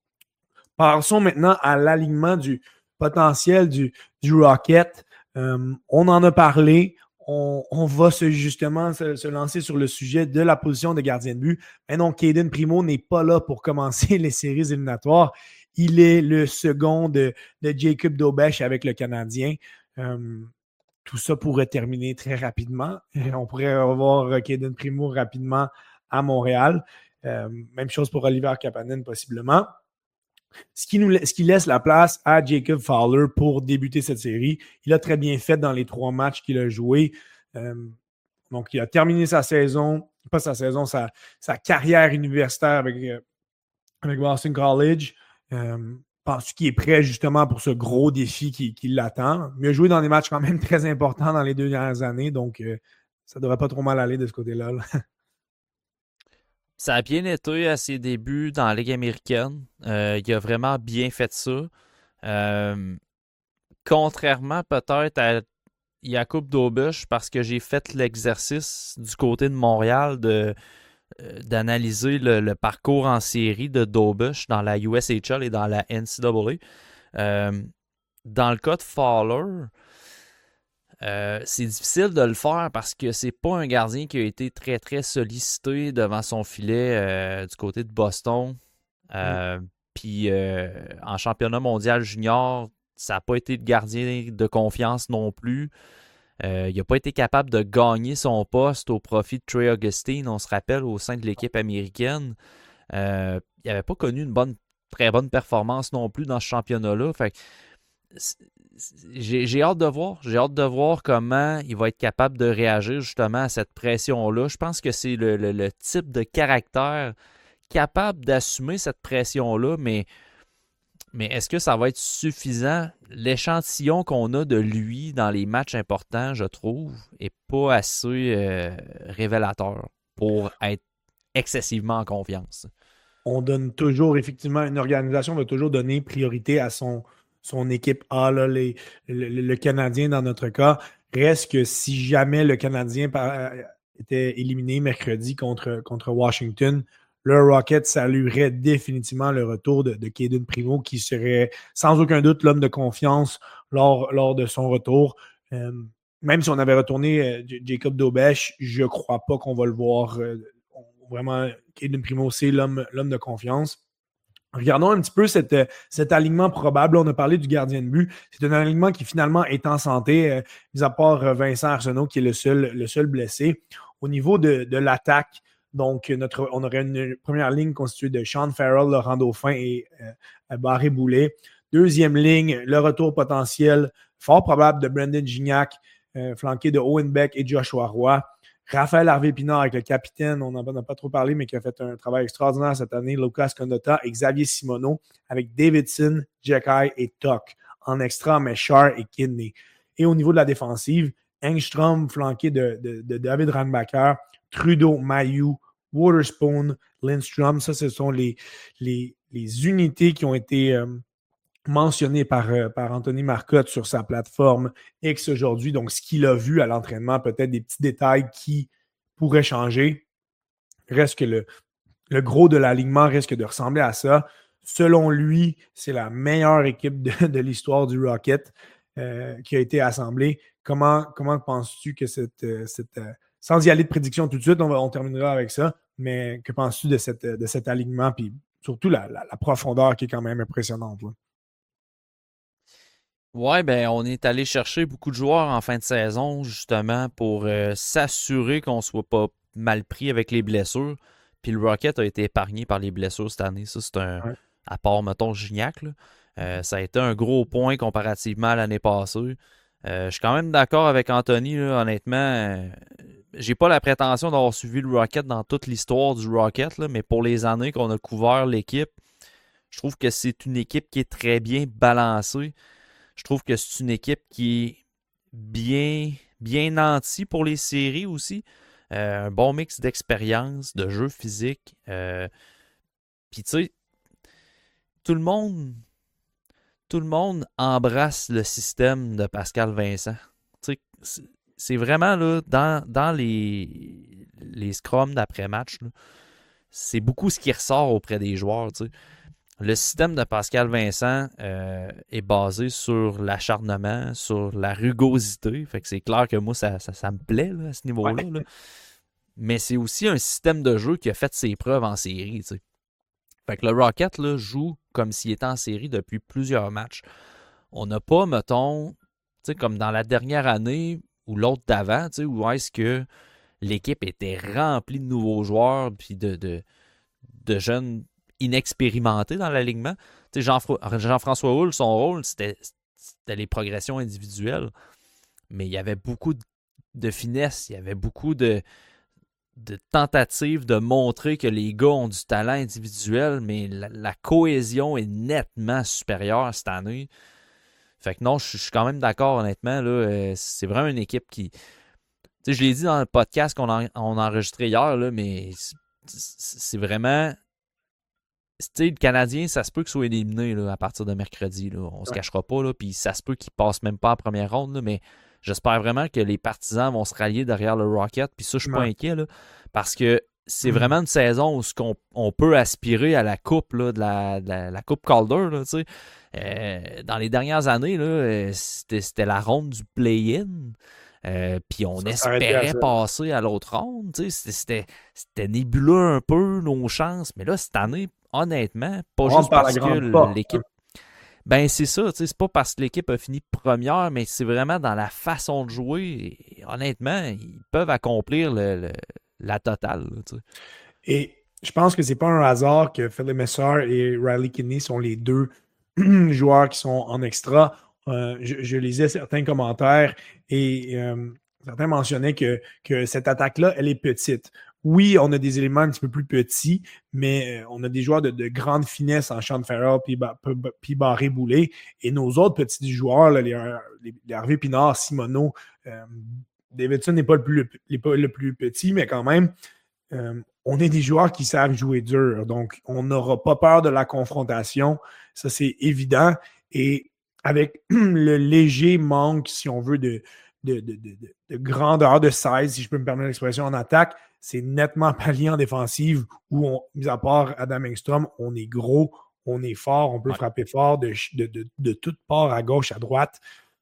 Passons maintenant à l'alignement du potentiel du, du Rocket. Euh, on en a parlé. On, on va se, justement se, se lancer sur le sujet de la position de gardien de but. Mais non, Caden Primo n'est pas là pour commencer les séries éliminatoires. Il est le second de, de Jacob Daubesh avec le Canadien. Euh, tout ça pourrait terminer très rapidement. On pourrait revoir Caden Primo rapidement à Montréal. Euh, même chose pour Oliver Kapanen possiblement. Ce qui, nous, ce qui laisse la place à Jacob Fowler pour débuter cette série. Il a très bien fait dans les trois matchs qu'il a joués. Euh, donc, il a terminé sa saison, pas sa saison, sa, sa carrière universitaire avec, euh, avec Boston College. Euh, Penses-tu qu'il est prêt justement pour ce gros défi qui, qui l'attend? Il a joué dans des matchs quand même très importants dans les deux dernières années, donc euh, ça ne devrait pas trop mal aller de ce côté-là. Là. Ça a bien été à ses débuts dans la Ligue américaine. Euh, il a vraiment bien fait ça. Euh, contrairement peut-être à Jakub Daubesh, parce que j'ai fait l'exercice du côté de Montréal de d'analyser le, le parcours en série de Dobush dans la U S H L et dans la N C A A. Euh, dans le cas de Fowler, euh, c'est difficile de le faire parce que c'est pas un gardien qui a été très très sollicité devant son filet euh, du côté de Boston. Euh, mm. Puis euh, en championnat mondial junior, ça n'a pas été le gardien de confiance non plus. Euh, il n'a pas été capable de gagner son poste au profit de Trey Augustine, on se rappelle, au sein de l'équipe américaine. Euh, il n'avait pas connu une bonne, très bonne performance non plus dans ce championnat-là. Fait que j'ai, j'ai hâte de voir. J'ai hâte de voir comment il va être capable de réagir justement à cette pression-là. Je pense que c'est le, le, le type de caractère capable d'assumer cette pression-là, mais Mais est-ce que ça va être suffisant? L'échantillon qu'on a de lui dans les matchs importants, je trouve, n'est pas assez euh, révélateur pour être excessivement en confiance. On donne toujours, effectivement, une organisation va toujours donner priorité à son, son équipe A, là, les, le, le Canadien dans notre cas. Reste que si jamais le Canadien par, était éliminé mercredi contre, contre Washington, le Rocket saluerait définitivement le retour de, de Cayden Primo, qui serait sans aucun doute l'homme de confiance lors, lors de son retour. Euh, même si on avait retourné euh, Jacob Dobush, je ne crois pas qu'on va le voir. Euh, vraiment, Cayden Primo, c'est l'homme, l'homme de confiance. Regardons un petit peu cette, cet alignement probable. On a parlé du gardien de but. C'est un alignement qui finalement est en santé, euh, mis à part Vincent Arsenault, qui est le seul, le seul blessé. Au niveau de, de l'attaque, donc, notre, on aurait une première ligne constituée de Sean Farrell, Laurent Dauphin et euh, Barré Boulet. Deuxième ligne, le retour potentiel fort probable de Brendan Gignac, euh, flanqué de Owen Beck et Joshua Roy. Raphaël Harvey-Pinard avec le capitaine, on n'en a pas trop parlé, mais qui a fait un travail extraordinaire cette année, Lucas Condotta et Xavier Simoneau, avec Davidson, Jekai et Tuck. En extra, Meshar et Kidney. Et au niveau de la défensive, Engstrom, flanqué de, de, de David Randbacker, Trudeau, Mailloux, Waterspoon, Lindstrom, ça, ce sont les, les, les unités qui ont été euh, mentionnées par, euh, par Anthony Marcotte sur sa plateforme X aujourd'hui. Donc, ce qu'il a vu à l'entraînement, peut-être des petits détails qui pourraient changer. Reste que le, le gros de l'alignement risque de ressembler à ça. Selon lui, c'est la meilleure équipe de, de l'histoire du Rocket euh, qui a été assemblée. Comment, comment penses-tu que cette... cette sans y aller de prédiction tout de suite, on, va, on terminera avec ça. Mais que penses-tu de, cette, de cet alignement, puis surtout la, la, la profondeur qui est quand même impressionnante? Là? Ouais, ben on est allé chercher beaucoup de joueurs en fin de saison, justement, pour euh, s'assurer qu'on ne soit pas mal pris avec les blessures. Puis le Rocket a été épargné par les blessures cette année. Ça, c'est un. Ouais. À part, mettons, Gignac, là, euh, ça a été un gros point comparativement à l'année passée. Euh, je suis quand même d'accord avec Anthony, là, honnêtement. Euh, j'ai pas la prétention d'avoir suivi le Rocket dans toute l'histoire du Rocket, là, mais pour les années qu'on a couvert l'équipe, je trouve que c'est une équipe qui est très bien balancée. Je trouve que c'est une équipe qui est bien, bien nantie pour les séries aussi. Euh, un bon mix d'expérience, de jeu physique. Euh, Puis tu sais, tout le monde... Tout le monde embrasse le système de Pascal Vincent. Tu sais, c'est vraiment là, dans, dans les, les scrums d'après-match, là, c'est beaucoup ce qui ressort auprès des joueurs. Tu sais. Le système de Pascal Vincent euh, est basé sur l'acharnement, sur la rugosité. Fait que c'est clair que moi, ça, ça, ça me plaît là, à ce niveau-là. Ouais. Là. Mais c'est aussi un système de jeu qui a fait ses preuves en série. Tu sais. Fait que le Rocket là, joue comme s'il était en série depuis plusieurs matchs. On n'a pas, mettons, tu sais, comme dans la dernière année ou l'autre d'avant, tu sais, où est-ce que l'équipe était remplie de nouveaux joueurs puis de, de, de jeunes inexpérimentés dans l'alignement. Tu sais, Jean, Jean-François Houle, son rôle, c'était, c'était les progressions individuelles. Mais il y avait beaucoup de, de finesse, il y avait beaucoup de... de tentatives de montrer que les gars ont du talent individuel, mais la, la cohésion est nettement supérieure cette année. Fait que non, je, je suis quand même d'accord, honnêtement. Là, euh, c'est vraiment une équipe qui... Tu sais, je l'ai dit dans le podcast qu'on a, on a enregistré hier, là, mais c'est, c'est vraiment... Tu sais, le Canadien, ça se peut qu'il soit éliminé là, à partir de mercredi. Là. On ouais. se cachera pas, là, puis ça se peut qu'il passe même pas en première ronde, là, mais... J'espère vraiment que les partisans vont se rallier derrière le Rocket. Puis ça, je suis pas inquiet, là, parce que c'est vraiment une saison où on, on peut aspirer à la coupe, là, de, la, de la, la coupe Calder. Là, euh, dans les dernières années, là, c'était, c'était la ronde du play-in. Euh, puis on ça espérait à passer à l'autre ronde. C'était, c'était nébuleux un peu, nos chances. Mais là, cette année, honnêtement, pas on juste parce que l'équipe... Ben c'est ça, c'est pas parce que l'équipe a fini première, mais c'est vraiment dans la façon de jouer. Et, honnêtement, ils peuvent accomplir le, le, la totale. Là, et je pense que c'est pas un hasard que Philip Messar et Riley Kidney sont les deux joueurs qui sont en extra. Euh, je, je lisais certains commentaires et euh, certains mentionnaient que, que cette attaque-là, elle est petite. Oui, on a des éléments un petit peu plus petits, mais on a des joueurs de, de grande finesse en Sean Farrell puis, puis Barré Boulay. Et nos autres petits joueurs, là, les, les, les Harvey Pinard, Simoneau, euh, Davidson n'est pas le plus, le, pas le plus petit, mais quand même, euh, on est des joueurs qui savent jouer dur. Donc, on n'aura pas peur de la confrontation. Ça, c'est évident. Et avec le léger manque, si on veut, de, de, de, de, de grandeur de size, si je peux me permettre l'expression, en attaque, c'est nettement pallié en défensive où, on, mis à part Adam Engstrom, on est gros, on est fort, on peut ouais. frapper fort de, de, de, de toutes parts, à gauche, à droite.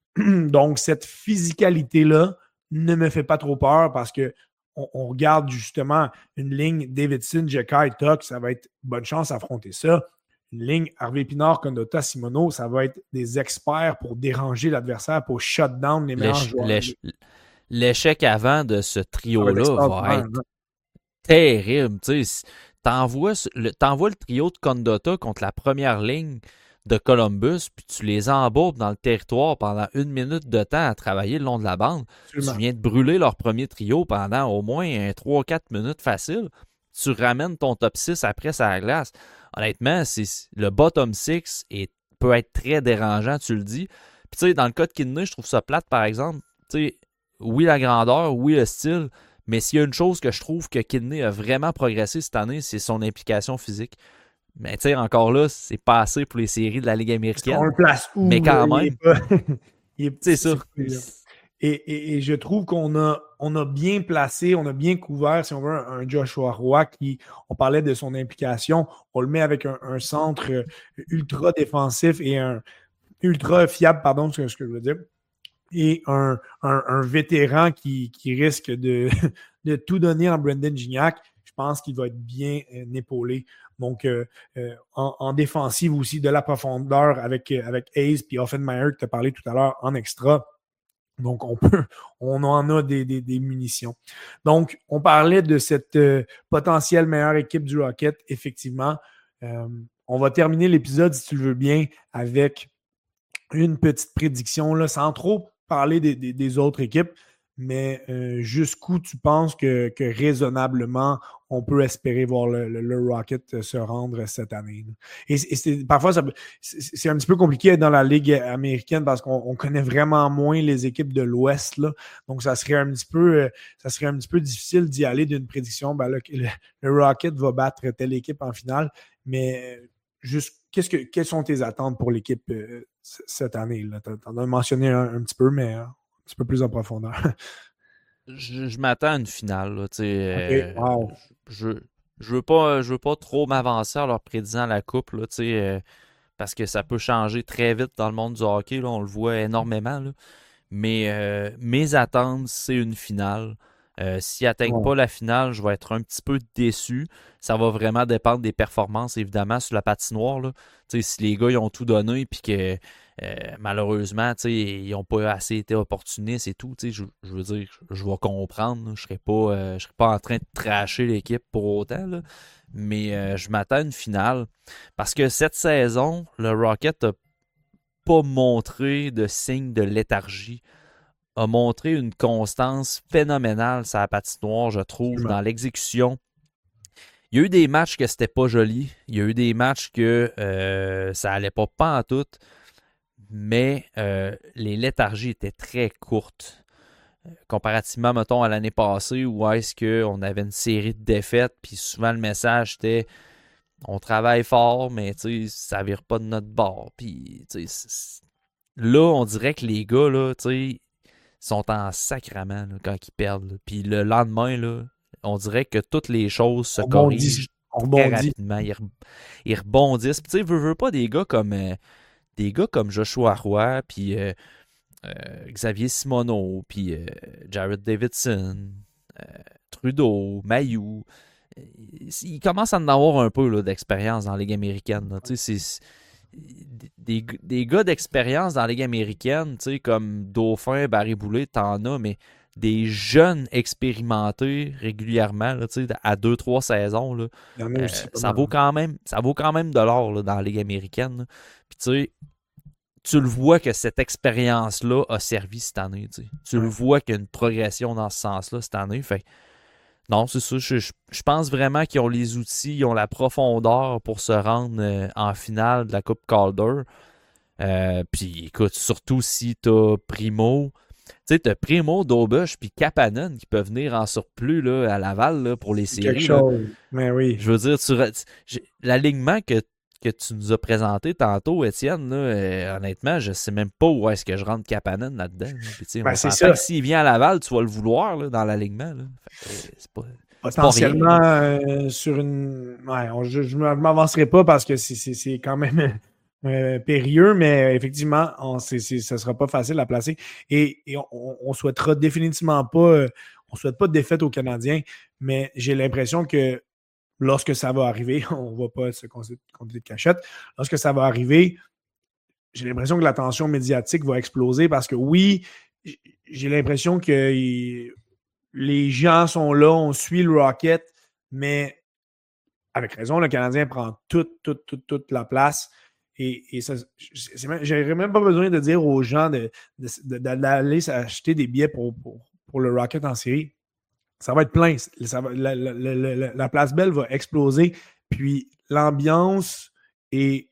Donc, cette physicalité-là ne me fait pas trop peur parce que on, on regarde justement une ligne Davidson, Jekai, Tuck, ça va être bonne chance à affronter ça. Une ligne Harvey Pinard, Condota, Simoneau, ça va être des experts pour déranger l'adversaire, pour shut down les meilleurs L'éche- joueurs. L'éche- l'échec avant de ce trio-là va, va être terrible. Tu sais, t'envoies le, t'envoies le trio de Condota contre la première ligne de Columbus, puis tu les embourbes dans le territoire pendant une minute de temps à travailler le long de la bande. Absolument. Tu viens de brûler leur premier trio pendant au moins trois à quatre minutes facile. Tu ramènes ton top six après sur la glace. Honnêtement, c'est, le bottom six est, peut être très dérangeant, tu le dis. Puis tu sais, dans le cas de Kidney, je trouve ça plate, par exemple. Tu sais, oui, la grandeur, oui, le style, mais s'il y a une chose que je trouve que Kidney a vraiment progressé cette année, c'est son implication physique. Mais tu sais, encore là, c'est pas assez pour les séries de la Ligue américaine. On le place où, mais quand même, il est pas... il est... c'est ça. Et, et, et je trouve qu'on a, on a bien placé, on a bien couvert, si on veut, un, un Joshua Roy qui, on parlait de son implication, on le met avec un, un centre ultra défensif et un ultra fiable, pardon, c'est ce que je veux dire, et un, un, un vétéran qui, qui risque de, de tout donner en Brendan Gignac. Je pense qu'il va être bien euh, épaulé. Donc, euh, euh, en, en défensive aussi, de la profondeur avec, avec Hayes puis Offenmeyer que tu as parlé tout à l'heure en extra. Donc, on peut, on en a des, des, des munitions. Donc, on parlait de cette euh, potentielle meilleure équipe du Rocket, effectivement. Euh, on va terminer l'épisode, si tu le veux bien, avec une petite prédiction, là, sans trop parler des, des, des autres équipes, mais euh, jusqu'où tu penses que, que raisonnablement on peut espérer voir le, le, le Rocket se rendre cette année. Et, et c'est, parfois, ça, c'est, c'est un petit peu compliqué dans la Ligue américaine parce qu'on on connaît vraiment moins les équipes de l'Ouest. Là. Donc, ça serait un petit peu ça serait un petit peu difficile d'y aller d'une prédiction. Ben là, le, le Rocket va battre telle équipe en finale, mais juste qu'est-ce que, quelles sont tes attentes pour l'équipe euh, cette année? Tu en as mentionné un, un petit peu, mais un petit peu plus en profondeur. Je, je m'attends à une finale. Là, okay. euh, wow. Je je veux pas je veux pas trop m'avancer en leur prédisant la coupe là, euh, parce que ça peut changer très vite dans le monde du hockey. Là, on le voit énormément. Là. Mais euh, mes attentes, c'est une finale. Euh, s'ils n'atteignent ouais. pas la finale, je vais être un petit peu déçu. Ça va vraiment dépendre des performances, évidemment, sur la patinoire. Là. Si les gars ils ont tout donné et que euh, malheureusement, ils n'ont pas assez été opportunistes et tout, je, je veux dire, je vais comprendre. Là. Je ne serais pas, euh, je serais pas en train de tracher l'équipe pour autant. Là. Mais euh, je m'attends à une finale. Parce que cette saison, le Rocket n'a pas montré de signe de léthargie. A montré une constance phénoménale sur la patinoire, je trouve, Absolument. Dans l'exécution. Il y a eu des matchs que c'était pas joli. Il y a eu des matchs que euh, ça allait pas pantoute. Mais euh, les léthargies étaient très courtes. Euh, comparativement, mettons, à l'année passée, où est-ce qu'on avait une série de défaites, puis souvent le message était on travaille fort, mais ça ne vire pas de notre bord. Puis, là, on dirait que les gars, là, sont en sacrament là, quand ils perdent. Là. Puis le lendemain, là, on dirait que toutes les choses se On corrigent rebondit. très rebondit. rapidement. Ils, re- ils rebondissent. Tu sais, veux, veux pas des gars comme euh, des gars comme Joshua Roy, puis euh, euh, Xavier Simoneau, puis euh, Jared Davidson, euh, Trudeau, Mailloux. Euh, Ils commencent à en avoir un peu là, d'expérience dans la Ligue américaine. Là. Tu sais, c'est des, des gars d'expérience dans la Ligue américaine, tu sais, comme Dauphin, Barry Boulet, t'en as, mais des jeunes expérimentés régulièrement, là, tu sais, à deux trois saisons, là, Il y en a euh, aussi pas ça, mal. vaut quand même, ça vaut quand même de l'or là, dans la Ligue américaine. là. Puis tu sais, tu le vois que cette expérience-là a servi cette année. Tu sais. Tu le Ouais. vois qu'il y a une progression dans ce sens-là cette année. Fait que, non, c'est ça. Je, je- je pense vraiment qu'ils ont les outils, ils ont la profondeur pour se rendre euh, en finale de la Coupe Calder. Euh, Puis écoute, surtout si t'as Primo, tu sais, t'as Primo, Daubush puis Kapanen qui peuvent venir en surplus là, à Laval là, pour les C'est quelque séries. Là. chose. Mais oui. Je veux dire, tu, re- j'ai- l'alignement que, que tu nous as présenté tantôt, Étienne, là, euh, honnêtement, je sais même pas où est-ce que je rentre Kapanen là-dedans. là. Puis, tu sais, Ben, on c'est s'entend ça. que s'il vient à Laval, tu vas le vouloir là, dans l'alignement. là. Fait que, euh, c'est pas, c'est pas rien. Potentiellement là. euh, sur une. Ouais, on- je ne m'avancerai pas parce que c'est- c'est c'est quand même euh, périlleux, mais euh, effectivement, on, c'est, c'est- ça ne sera pas facile à placer. Et, et on, on souhaitera définitivement pas. euh, on souhaite pas de défaite aux Canadiens, mais j'ai l'impression que lorsque ça va arriver, on ne va pas se compter compter de cachette. Lorsque ça va arriver, j'ai l'impression que la tension médiatique va exploser parce que oui, j- j'ai l'impression que il- les gens sont là, on suit le Rocket, mais avec raison, le Canadien prend toute, toute, toute, toute la place. Et, et ça, c'est même- j'aurais même pas besoin de dire aux gens de, de- de- d'aller s'acheter des billets pour, pour, pour le Rocket en série. Ça va être plein. Ça va- la, la- la- la- la place belle va exploser. Puis l'ambiance est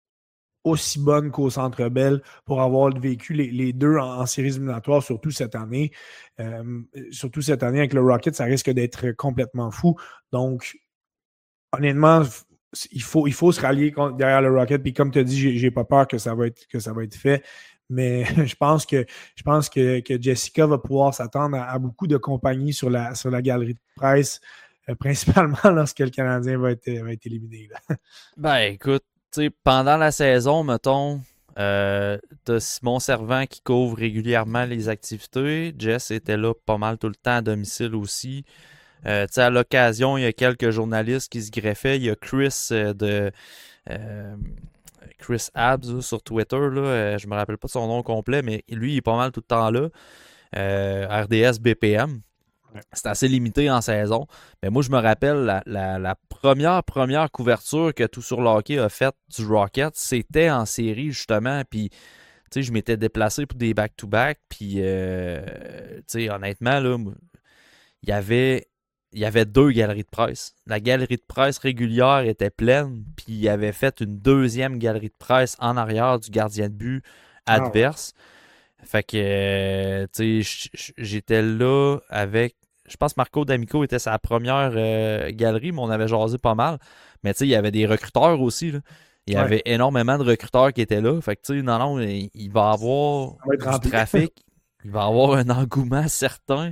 aussi bonne qu'au Centre Bell pour avoir vécu les, les deux en, en séries éliminatoires, surtout cette année. Euh, surtout cette année avec le Rocket, ça risque d'être complètement fou. Donc, honnêtement, il faut, il faut se rallier contre- derrière le Rocket. Puis comme tu as dit, j'ai, j'ai pas peur que ça va être, que ça va être fait. Mais je pense que je pense que, que Jessica va pouvoir s'attendre à, à beaucoup de compagnie sur la, sur la galerie de presse, euh, principalement lorsque le Canadien va être, va être éliminé. Là. Ben écoute, tu sais, pendant la saison, mettons, euh, t'as Simon Servant qui couvre régulièrement les activités. Jess était là pas mal tout le temps à domicile aussi. Euh, tu sais, à l'occasion, il y a quelques journalistes qui se greffaient. Il y a Chris euh, de euh, Chris Abs là, sur Twitter. Là, euh, je me rappelle pas de son nom complet, mais lui, il est pas mal tout le temps là. Euh, R D S B P M. Ouais. C'est assez limité en saison. Mais moi, je me rappelle la, la- la première première couverture que Tout sur le hockey a faite du Rocket, c'était en série, justement. Puis, tu sais, je m'étais déplacé pour des back-to-back. Puis, euh, tu sais, honnêtement, là, il y avait il y avait deux galeries de presse. La galerie de presse régulière était pleine, puis il avait fait une deuxième galerie de presse en arrière du gardien de but adverse. Ah ouais. Fait que, euh, tu sais, j'étais là avec, je pense que Marco D'Amico était sa première euh, galerie, mais on avait jasé pas mal. Mais tu sais, il y avait des recruteurs aussi, là. Il y ouais. avait énormément de recruteurs qui étaient là. Fait que, tu sais, non, non, il, il va y avoir va du trafic. Il va y avoir un engouement certain.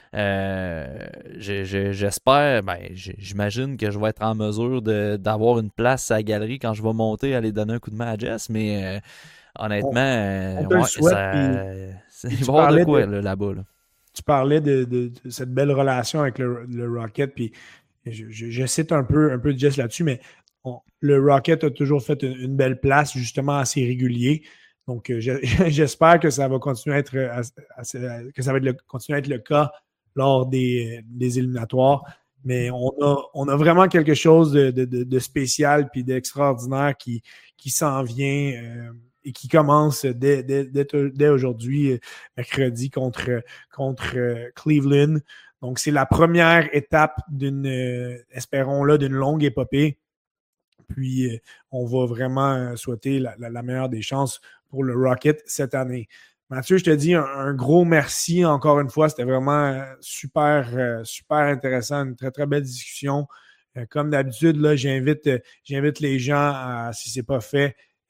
Euh, je, je, j'espère, ben, j'imagine que je vais être en mesure de, d'avoir une place à la galerie quand je vais monter, aller donner un coup de main à Jess, mais euh, honnêtement, on, on ouais, souhaite, ça, puis, il va y avoir de quoi de, là, là-bas. Là. Tu parlais de, de, de cette belle relation avec le, le Rocket, puis je, je, je cite un peu, un peu Jess là-dessus, mais on, le Rocket a toujours fait une, une belle place, justement assez régulier. Donc, euh, j'espère que ça va continuer à être, à, à, à, que ça va être le, continuer à être le cas lors des, des éliminatoires. Mais on a, on a vraiment quelque chose de, de, de spécial puis d'extraordinaire qui, qui s'en vient euh, et qui commence dès, dès, dès, dès aujourd'hui, mercredi, contre, contre Cleveland. Donc, c'est la première étape d'une, euh, espérons-le, d'une longue épopée. Puis, euh, on va vraiment souhaiter la, la, la meilleure des chances pour le Rocket cette année. Mathieu, je te dis un, un gros merci encore une fois. C'était vraiment super, euh, super intéressant. Une très, très belle discussion. Euh, comme d'habitude, là, j'invite, euh, j'invite les gens, à, si ce n'est pas fait,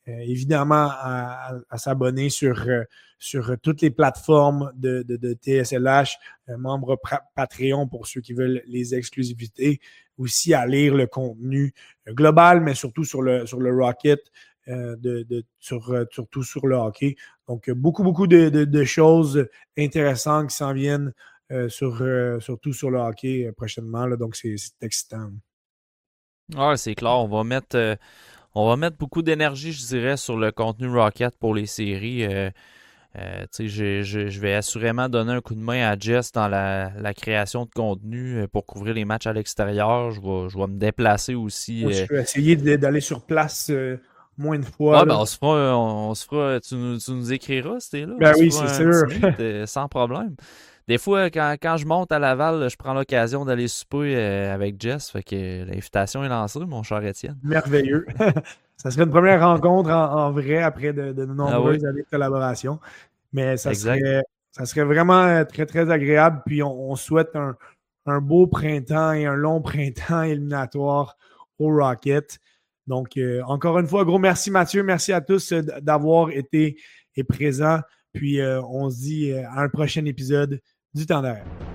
euh, évidemment à, à, à s'abonner sur, euh, sur toutes les plateformes de, de, de T S L H, euh, membres pra- Patreon pour ceux qui veulent les exclusivités, aussi à lire le contenu global, mais surtout sur le, sur le Rocket, euh, de, de, sur, euh, surtout sur le hockey. Donc, beaucoup, beaucoup de, de, de choses intéressantes qui s'en viennent euh, sur, euh, surtout sur le hockey euh, prochainement. Là, donc, c'est, c'est excitant. Ouais, c'est clair. On va mettre, euh, on va mettre beaucoup d'énergie, je dirais, sur le contenu Rocket pour les séries. Euh, euh, je, je, je vais assurément donner un coup de main à Jess dans la, la création de contenu pour couvrir les matchs à l'extérieur. Je vais, je vais me déplacer aussi. Moi, Euh... je vais essayer d'aller sur place euh, moins de fois. Ouais, Là. ben on se fera, on, on se fera, tu nous, tu nous écriras, c'était là. Ben On se oui, fera c'est un sûr. petit meet euh, sans problème. Des fois, quand, quand je monte à Laval, je prends l'occasion d'aller souper euh, avec Jess. Fait que l'invitation est lancée, mon cher Étienne. Merveilleux. Ça serait une première rencontre en, en vrai après de, de Ah oui, nombreuses années de collaboration. Mais ça exact. serait, ça serait vraiment très, très agréable. Puis on, on souhaite un, un beau printemps et un long printemps éliminatoire au Rocket. Donc, euh, encore une fois, gros merci Mathieu. Merci à tous euh, d'avoir été et présents. Puis euh, on se dit euh, à un prochain épisode du Temps d'arrêt.